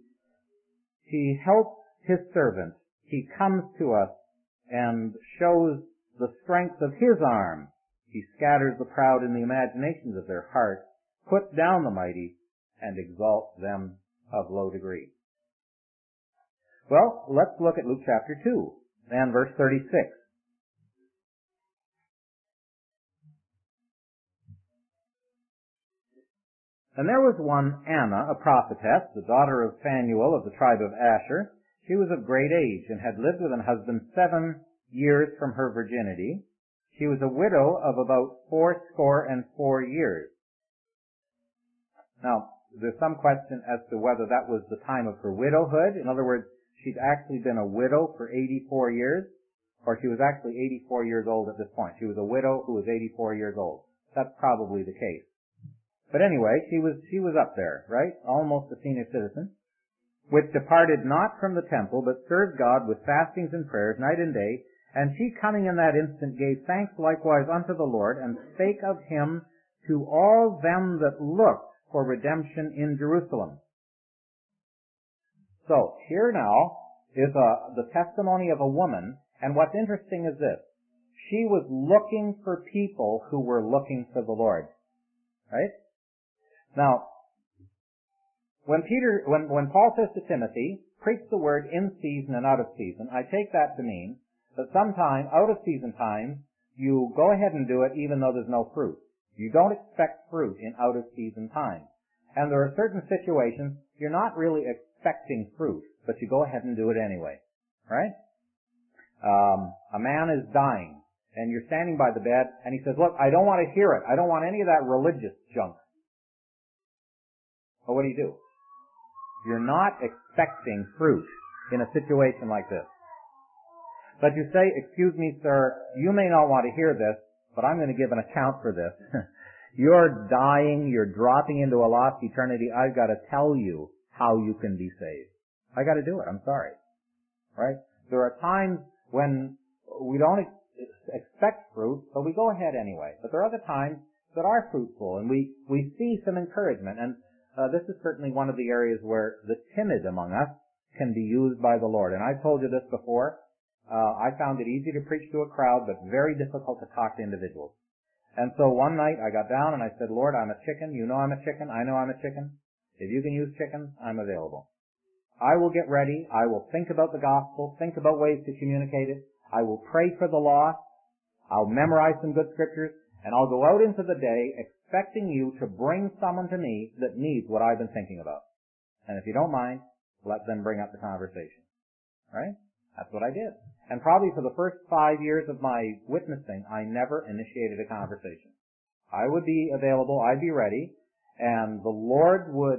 Speaker 1: he helps His servant. He comes to us and shows the strength of His arm. He scatters the proud in the imaginations of their heart, puts down the mighty, and exalts them of low degree. Well, let's look at Luke chapter two and verse thirty-six. And there was one Anna, a prophetess, the daughter of Phanuel of the tribe of Asher. She was of great age and had lived with an husband seven years from her virginity. She was a widow of about fourscore and four years. Now, there's some question as to whether that was the time of her widowhood. In other words, she'd actually been a widow for eighty-four years, or she was actually eighty-four years old at this point. She was a widow who was eighty-four years old. That's probably the case. But anyway, she was, she was up there, right? Almost a senior citizen, which departed not from the temple, but served God with fastings and prayers night and day. And she coming in that instant gave thanks likewise unto the Lord, and spake of Him to all them that looked for redemption in Jerusalem. So, here now is a, the testimony of a woman, and what's interesting is this. She was looking for people who were looking for the Lord. Right? Now, when Peter, when, when Paul says to Timothy, preach the word in season and out of season, I take that to mean that sometime out of season time, you go ahead and do it even though there's no fruit. You don't expect fruit in out of season time. And there are certain situations you're not really expecting fruit, but you go ahead and do it anyway. Right? Um, a man is dying, and you're standing by the bed, and he says, look, I don't want to hear it. I don't want any of that religious junk. Well, what do you do? You're not expecting fruit in a situation like this. But you say, excuse me, sir, you may not want to hear this, but I'm going to give an account for this. You're dying, you're dropping into a lost eternity. I've got to tell you how you can be saved. I got to do it. I'm sorry. Right? There are times when we don't ex- expect fruit, but we go ahead anyway. But there are other times that are fruitful, and we, we see some encouragement. And uh, this is certainly one of the areas where the timid among us can be used by the Lord. And I've told you this before. Uh, I found it easy to preach to a crowd, but very difficult to talk to individuals. And so one night I got down and I said, Lord, I'm a chicken. You know I'm a chicken. I know I'm a chicken. If you can use chickens, I'm available. I will get ready. I will think about the gospel, think about ways to communicate it. I will pray for the lost. I'll memorize some good scriptures, and I'll go out into the day expecting you to bring someone to me that needs what I've been thinking about. And if you don't mind, let them bring up the conversation. Right? That's what I did. And probably for the first five years of my witnessing, I never initiated a conversation. I would be available, I'd be ready, and the Lord would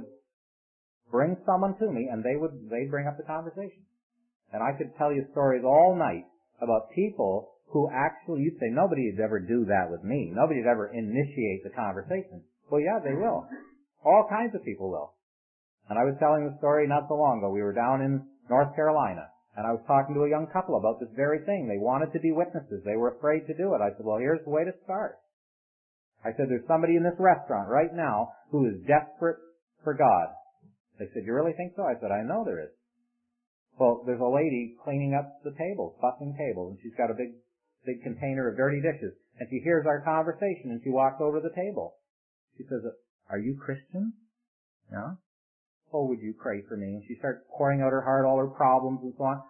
Speaker 1: bring someone to me, and they would, they'd bring up the conversation. And I could tell you stories all night about people who actually, you'd say, nobody'd ever do that with me. Nobody'd ever initiate the conversation. Well, yeah, they will. All kinds of people will. And I was telling the story not so long ago. We were down in North Carolina. And I was talking to a young couple about this very thing. They wanted to be witnesses. They were afraid to do it. I said, well, here's the way to start. I said, there's somebody in this restaurant right now who is desperate for God. They said, you really think so? I said, I know there is. Well, there's a lady cleaning up the tables, bussing tables, and she's got a big, big container of dirty dishes. And she hears our conversation, and she walks over to the table. She says, are you Christian? No. Oh, would you pray for me? And she starts pouring out her heart, all her problems and so on.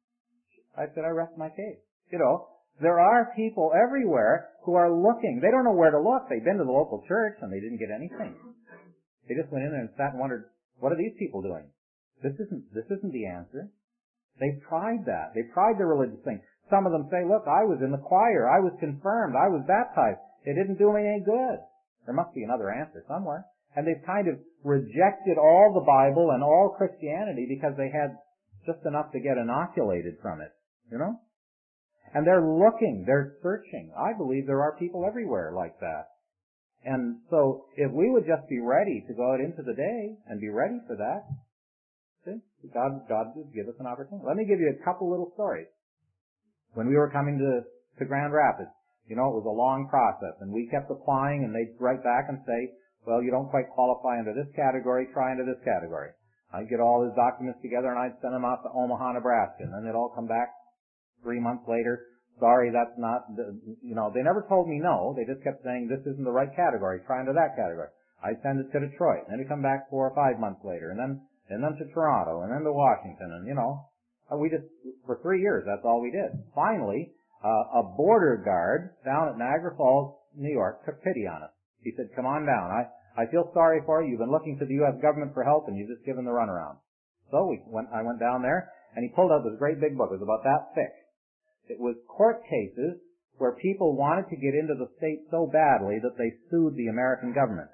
Speaker 1: I said, I rest my case. You know, there are people everywhere who are looking. They don't know where to look. They've been to the local church and they didn't get anything. They just went in there and sat and wondered, what are these people doing? This isn't, this isn't the answer. They've tried that. They've tried the religious thing. Some of them say, look, I was in the choir. I was confirmed. I was baptized. It didn't do me any good. There must be another answer somewhere. And they've kind of rejected all the Bible and all Christianity because they had just enough to get inoculated from it, you know? And they're looking, they're searching. I believe there are people everywhere like that. And so if we would just be ready to go out into the day and be ready for that, see, God, God would give us an opportunity. Let me give you a couple little stories. When we were coming to, to Grand Rapids, you know, it was a long process, and we kept applying, and they'd write back and say, well, you don't quite qualify under this category, try into this category. I'd get all his documents together and I'd send them out to Omaha, Nebraska, and then they'd all come back three months later. Sorry, that's not, you know, they never told me no. They just kept saying, this isn't the right category, try into that category. I'd send it to Detroit, and then he'd come back four or five months later, and then, and then to Toronto, and then to Washington, and you know, we just, for three years, that's all we did. Finally, uh, a border guard down at Niagara Falls, New York, took pity on us. He said, come on down. I, I feel sorry for you. You've been looking to the U S government for help, and you've just given the runaround. So we went, I went down there, and he pulled out this great big book. It was about that thick. It was court cases where people wanted to get into the state so badly that they sued the American government.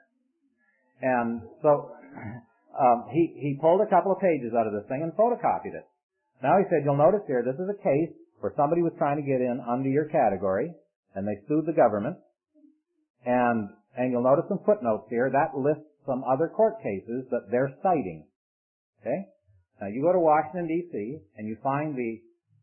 Speaker 1: And so um, he, he pulled a couple of pages out of this thing and photocopied it. Now he said, you'll notice here, this is a case where somebody was trying to get in under your category, and they sued the government. And, and you'll notice some footnotes here. That lists some other court cases that they're citing. Okay? Now you go to Washington, D C, and you find the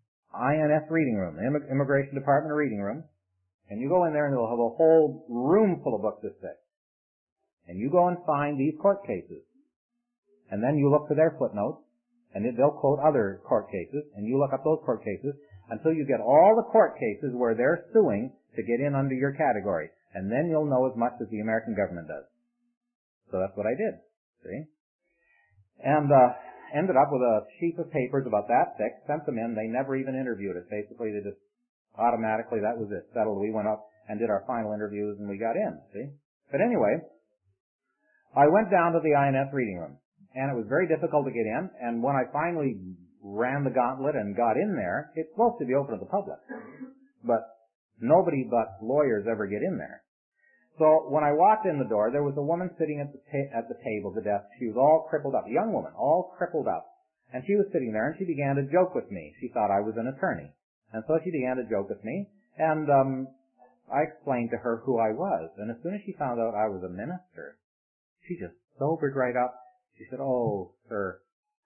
Speaker 1: I N S reading room, the Immigration Department reading room, and you go in there and they'll have a whole room full of books this thick. And you go and find these court cases. And then you look for their footnotes, and they'll quote other court cases, and you look up those court cases until you get all the court cases where they're suing to get in under your category. And then you'll know as much as the American government does. So that's what I did. See? And, uh, ended up with a sheet of papers about that thick, sent them in. They never even interviewed it. Basically, they just automatically, that was it, settled. We went up and did our final interviews and we got in. See? But anyway, I went down to the I N S reading room. And it was very difficult to get in. And when I finally ran the gauntlet and got in there, it's supposed to be open to the public. But Nobody but lawyers ever get in there. So when I walked in the door, there was a woman sitting at the ta- at the table, the desk. She was all crippled up, a young woman, all crippled up. And she was sitting there, and she began to joke with me. She thought I was an attorney. And so she began to joke with me, and um I explained to her who I was. And as soon as she found out I was a minister, she just sobered right up. She said, "Oh, sir,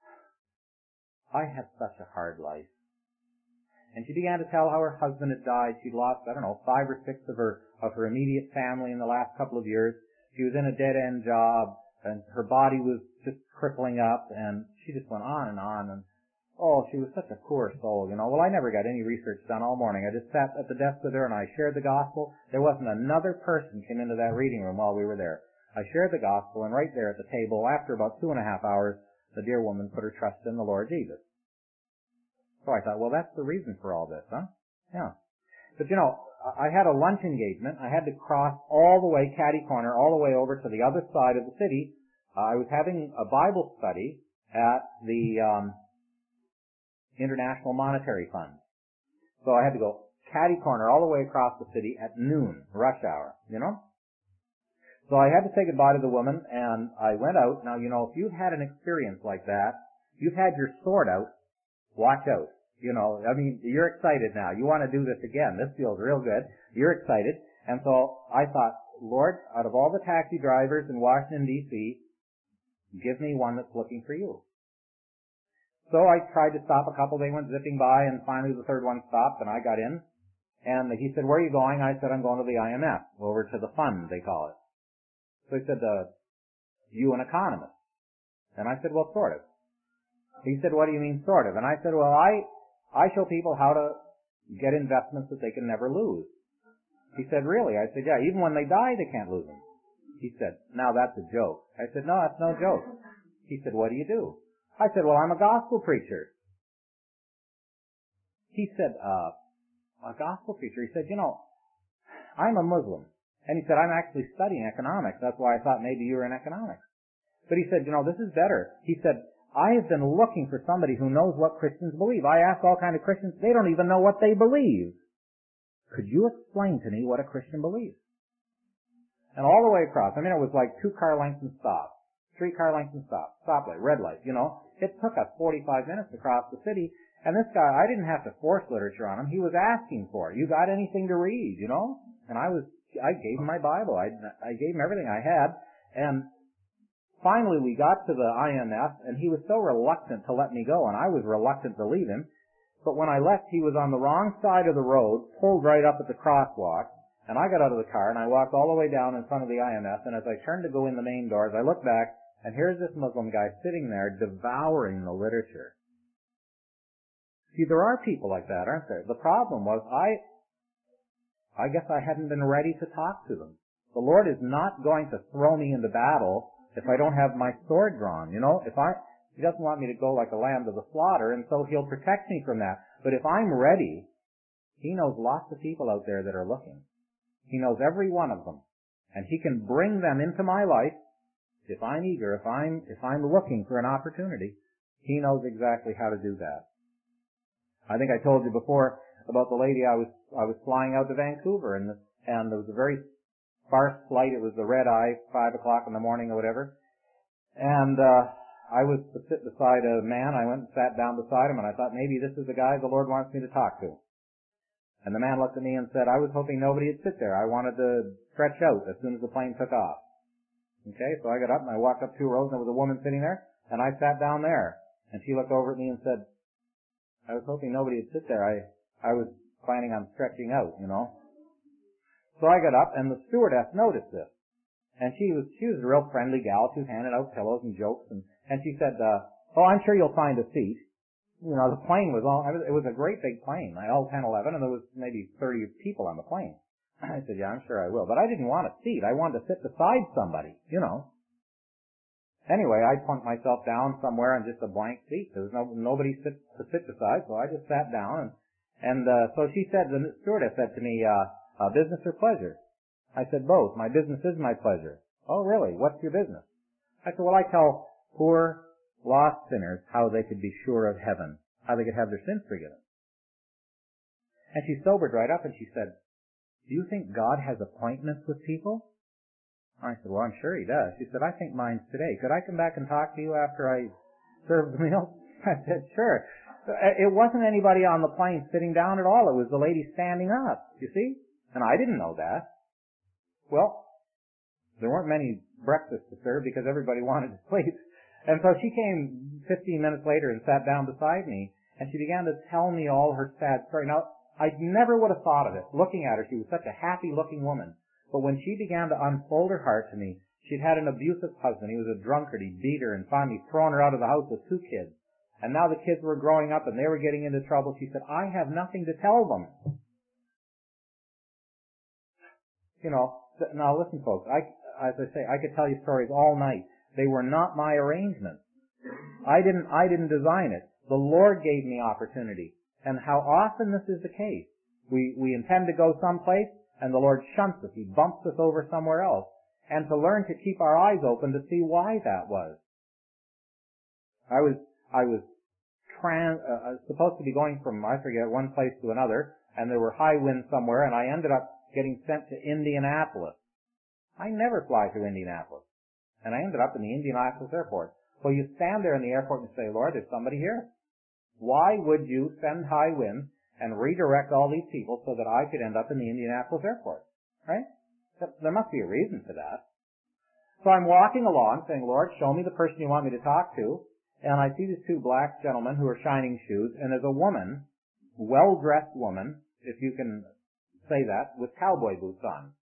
Speaker 1: I had such a hard life." And she began to tell how her husband had died. She'd lost, I don't know, five or six of her of her immediate family in the last couple of years. She was in a dead-end job, and her body was just crippling up, and she just went on and on. And oh, she was such a poor soul, you know. Well, I never got any research done all morning. I just sat at the desk with her, and I shared the gospel. There wasn't another person came into that reading room while we were there. I shared the gospel, and right there at the table, after about two and a half hours, the dear woman put her trust in the Lord Jesus. So I thought, well, that's the reason for all this, huh? Yeah. But, you know, I had a lunch engagement. I had to cross all the way, catty corner, all the way over to the other side of the city. Uh, I was having a Bible study at the um, International Monetary Fund. So I had to go catty corner all the way across the city at noon, rush hour, you know? So I had to say goodbye to the woman, and I went out. Now, you know, if you've had an experience like that, you've had your sword out, watch out. You know, I mean, you're excited now. You want to do this again. This feels real good. You're excited. And so I thought, Lord, out of all the taxi drivers in Washington, D C, give me one that's looking for you. So I tried to stop a couple. They went zipping by, and finally the third one stopped, and I got in. And he said, "Where are you going?" I said, "I'm going to the I M F, over to the fund, they call it." So he said, uh, "You an economist?" And I said, "Well, sort of." He said, "What do you mean, sort of?" And I said, "Well, I, I show people how to get investments that they can never lose." He said, "Really?" I said, "Yeah, even when they die, they can't lose them." He said, "Now that's a joke." I said, "No, that's no joke." He said, "What do you do?" I said, "Well, I'm a gospel preacher." He said, uh, "A gospel preacher?" He said, "You know, I'm a Muslim." And he said, "I'm actually studying economics. That's why I thought maybe you were in economics." But he said, "You know, this is better." He said, "I have been looking for somebody who knows what Christians believe. I ask all kinds of Christians, they don't even know what they believe. Could you explain to me what a Christian believes?" And all the way across, I mean, it was like two car lengths and stop, three car lengths and stop, stoplight, red light, you know. It took us forty-five minutes across the city, and this guy, I didn't have to force literature on him. He was asking for it. "You got anything to read?" you know? And I was, I gave him my Bible. I, I gave him everything I had, and finally, we got to the I M F, and he was so reluctant to let me go, and I was reluctant to leave him. But when I left, he was on the wrong side of the road, pulled right up at the crosswalk, and I got out of the car, and I walked all the way down in front of the I M F, and as I turned to go in the main doors, I looked back, and here's this Muslim guy sitting there devouring the literature. See, there are people like that, aren't there? The problem was, I, I guess I hadn't been ready to talk to them. The Lord is not going to throw me into battle if I don't have my sword drawn, you know, if I, He doesn't want me to go like a lamb to the slaughter, and so He'll protect me from that. But if I'm ready, He knows lots of people out there that are looking. He knows every one of them. And He can bring them into my life if I'm eager, if I'm, if I'm looking for an opportunity. He knows exactly how to do that. I think I told you before about the lady I was, I was flying out to Vancouver, and, and there was a very sparse flight. It was the red eye, five o'clock in the morning or whatever. And, uh, I was to sit beside a man. I went and sat down beside him, and I thought maybe this is the guy the Lord wants me to talk to. And the man looked at me and said, "I was hoping nobody would sit there. I wanted to stretch out as soon as the plane took off." Okay, so I got up and I walked up two rows, and there was a woman sitting there, and I sat down there. And she looked over at me and said, "I was hoping nobody would sit there. I, I was planning on stretching out, you know." So I got up, and the stewardess noticed this. And she was, she was a real friendly gal. She was handing out pillows and jokes, and, and she said, uh, "Oh, I'm sure you'll find a seat." You know, the plane was all, it was a great big plane, L ten eleven, and there was maybe thirty people on the plane. I said, "Yeah, I'm sure I will." But I didn't want a seat. I wanted to sit beside somebody, you know. Anyway, I plunked myself down somewhere on just a blank seat. There was no, nobody sit, to sit beside, so I just sat down. And, and uh, so she said, the stewardess said to me, uh, uh, "Business or pleasure?" I said, "Both. My business is my pleasure." "Oh, really? What's your business?" I said, "Well, I tell poor, lost sinners how they could be sure of heaven, how they could have their sins forgiven." And she sobered right up, and she said, do you think God has appointments with people? I said, well, I'm sure he does. She said, I think mine's today. Could I come back and talk to you after I serve the meal? I said, sure. It wasn't anybody on the plane sitting down at all. It was the lady standing up, you see? And I didn't know that. Well, there weren't many breakfasts to serve because everybody wanted to sleep. And so she came fifteen minutes later and sat down beside me, and she began to tell me all her sad story. Now, I never would have thought of it. Looking at her, she was such a happy-looking woman. But when she began to unfold her heart to me, she'd had an abusive husband. He was a drunkard. He beat her and finally thrown her out of the house with two kids. And now the kids were growing up and they were getting into trouble. She said, I have nothing to tell them. You know, now listen folks, I, as I say, I could tell you stories all night. They were not my arrangements. I didn't, I didn't design it. The Lord gave me opportunity. And how often this is the case. We, we intend to go someplace and the Lord shunts us. He bumps us over somewhere else. And to learn to keep our eyes open to see why that was. I was, I was trans, uh, supposed to be going from, I forget, one place to another, and there were high winds somewhere, and I ended up getting sent to Indianapolis. I never fly to Indianapolis. And I ended up in the Indianapolis airport. Well, you stand there in the airport and say, Lord, there's somebody here. Why would you send high winds and redirect all these people so that I could end up in the Indianapolis airport? Right? There must be a reason for that. So I'm walking along saying, Lord, show me the person you want me to talk to. And I see these two black gentlemen who are shining shoes, and there's a woman, well-dressed woman, if you can say that, with cowboy boots on.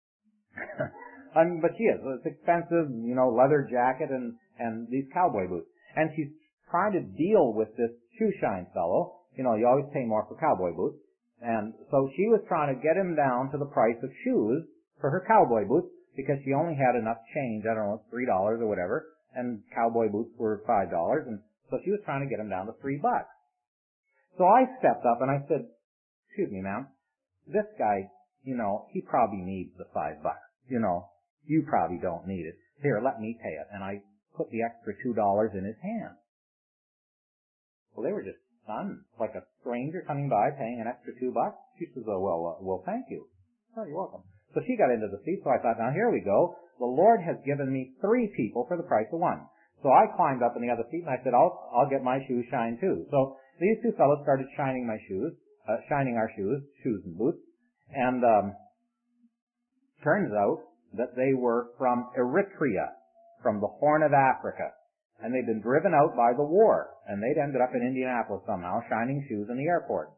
Speaker 1: I mean, but she is. It's expensive, you know, leather jacket and, and these cowboy boots. And she's trying to deal with this shoe shine fellow. You know, you always pay more for cowboy boots. And so she was trying to get him down to the price of shoes for her cowboy boots because she only had enough change, I don't know, three dollars or whatever, and cowboy boots were five dollars, and so she was trying to get him down to three bucks. So I stepped up and I said, excuse me, ma'am, this guy, you know, he probably needs the five bucks. You know, you probably don't need it. Here, let me pay it. And I put the extra two dollars in his hand. Well, they were just stunned, like a stranger coming by paying an extra two bucks. She says, oh, well, uh, well, thank you. Oh, you're welcome. So she got into the seat, so I thought, now here we go. The Lord has given me three people for the price of one. So I climbed up in the other seat and I said, I'll, I'll get my shoes shined too. So these two fellows started shining my shoes, uh, shining our shoes, shoes and boots. And, um, turns out that they were from Eritrea, from the Horn of Africa. And they'd been driven out by the war. And they'd ended up in Indianapolis somehow, shining shoes in the airport.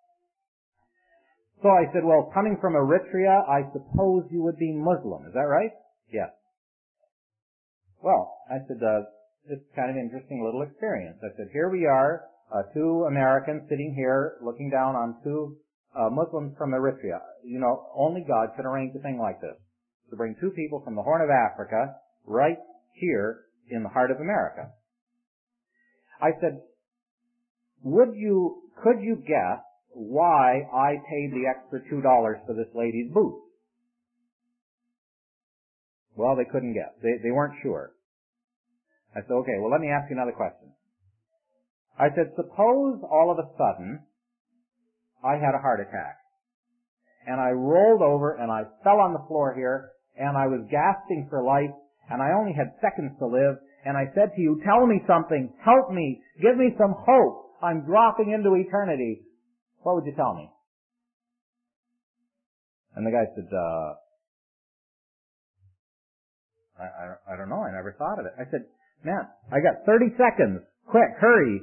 Speaker 1: So I said, well, coming from Eritrea, I suppose you would be Muslim. Is that right? Yes. Well, I said, uh, it's kind of an interesting little experience. I said, here we are, uh, two Americans sitting here looking down on two uh, Muslims from Eritrea. You know, only God could arrange a thing like this. To bring two people from the Horn of Africa right here in the heart of America. I said, would you, could you guess why I paid the extra two dollars for this lady's boots? Well, they couldn't guess. They, they weren't sure. I said, okay, well, let me ask you another question. I said, suppose all of a sudden I had a heart attack. And I rolled over and I fell on the floor here and I was gasping for life and I only had seconds to live and I said to you, tell me something, help me, give me some hope. I'm dropping into eternity. What would you tell me? And the guy said, uh, I, I, I don't know. I never thought of it. I said, man, I got thirty seconds. Quick, hurry.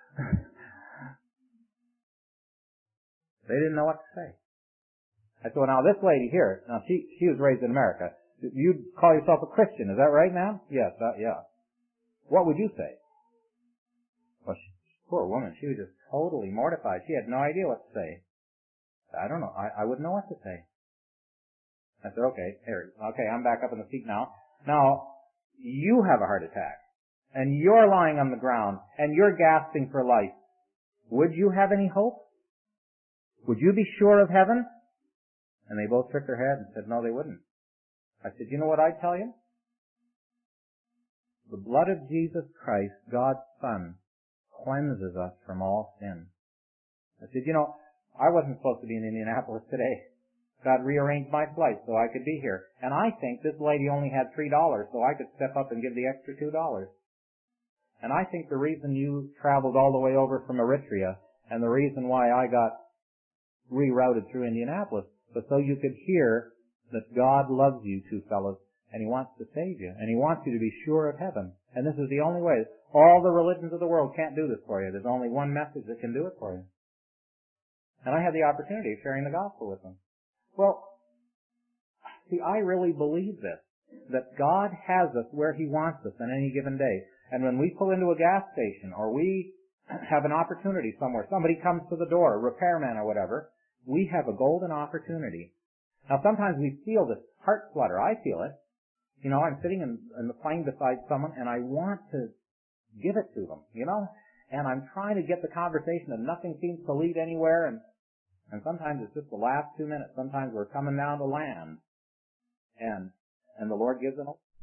Speaker 1: They didn't know what to say. I said, well, now this lady here, now she, she was raised in America. You'd call yourself a Christian. Is that right, ma'am? Yes, uh, yeah. What would you say? Well, she, poor woman, she was just totally mortified. She had no idea what to say. I don't know. I, I wouldn't know what to say. I said, okay, here, okay, I'm back up in the seat now. Now, you have a heart attack, and you're lying on the ground, and you're gasping for life. Would you have any hope? Would you be sure of heaven? And they both shook their head and said, no, they wouldn't. I said, you know what I'd tell you? The blood of Jesus Christ, God's Son, cleanses us from all sin. I said, you know, I wasn't supposed to be in Indianapolis today. God rearranged my flight so I could be here. And I think this lady only had three dollars, so I could step up and give the extra two dollars. And I think the reason you traveled all the way over from Eritrea and the reason why I got rerouted through Indianapolis was so you could hear that God loves you two fellows and He wants to save you and He wants you to be sure of heaven. And this is the only way. All the religions of the world can't do this for you. There's only one message that can do it for you. And I had the opportunity of sharing the gospel with them. Well, see, I really believe this, that God has us where He wants us on any given day. And when we pull into a gas station or we have an opportunity somewhere, somebody comes to the door, a repairman or whatever, we have a golden opportunity. Now, sometimes we feel this heart flutter. I feel it. You know, I'm sitting in, in the plane beside someone and I want to give it to them, you know, and I'm trying to get the conversation and nothing seems to lead anywhere, and and sometimes it's just the last two minutes. Sometimes we're coming down to land and and the Lord gives an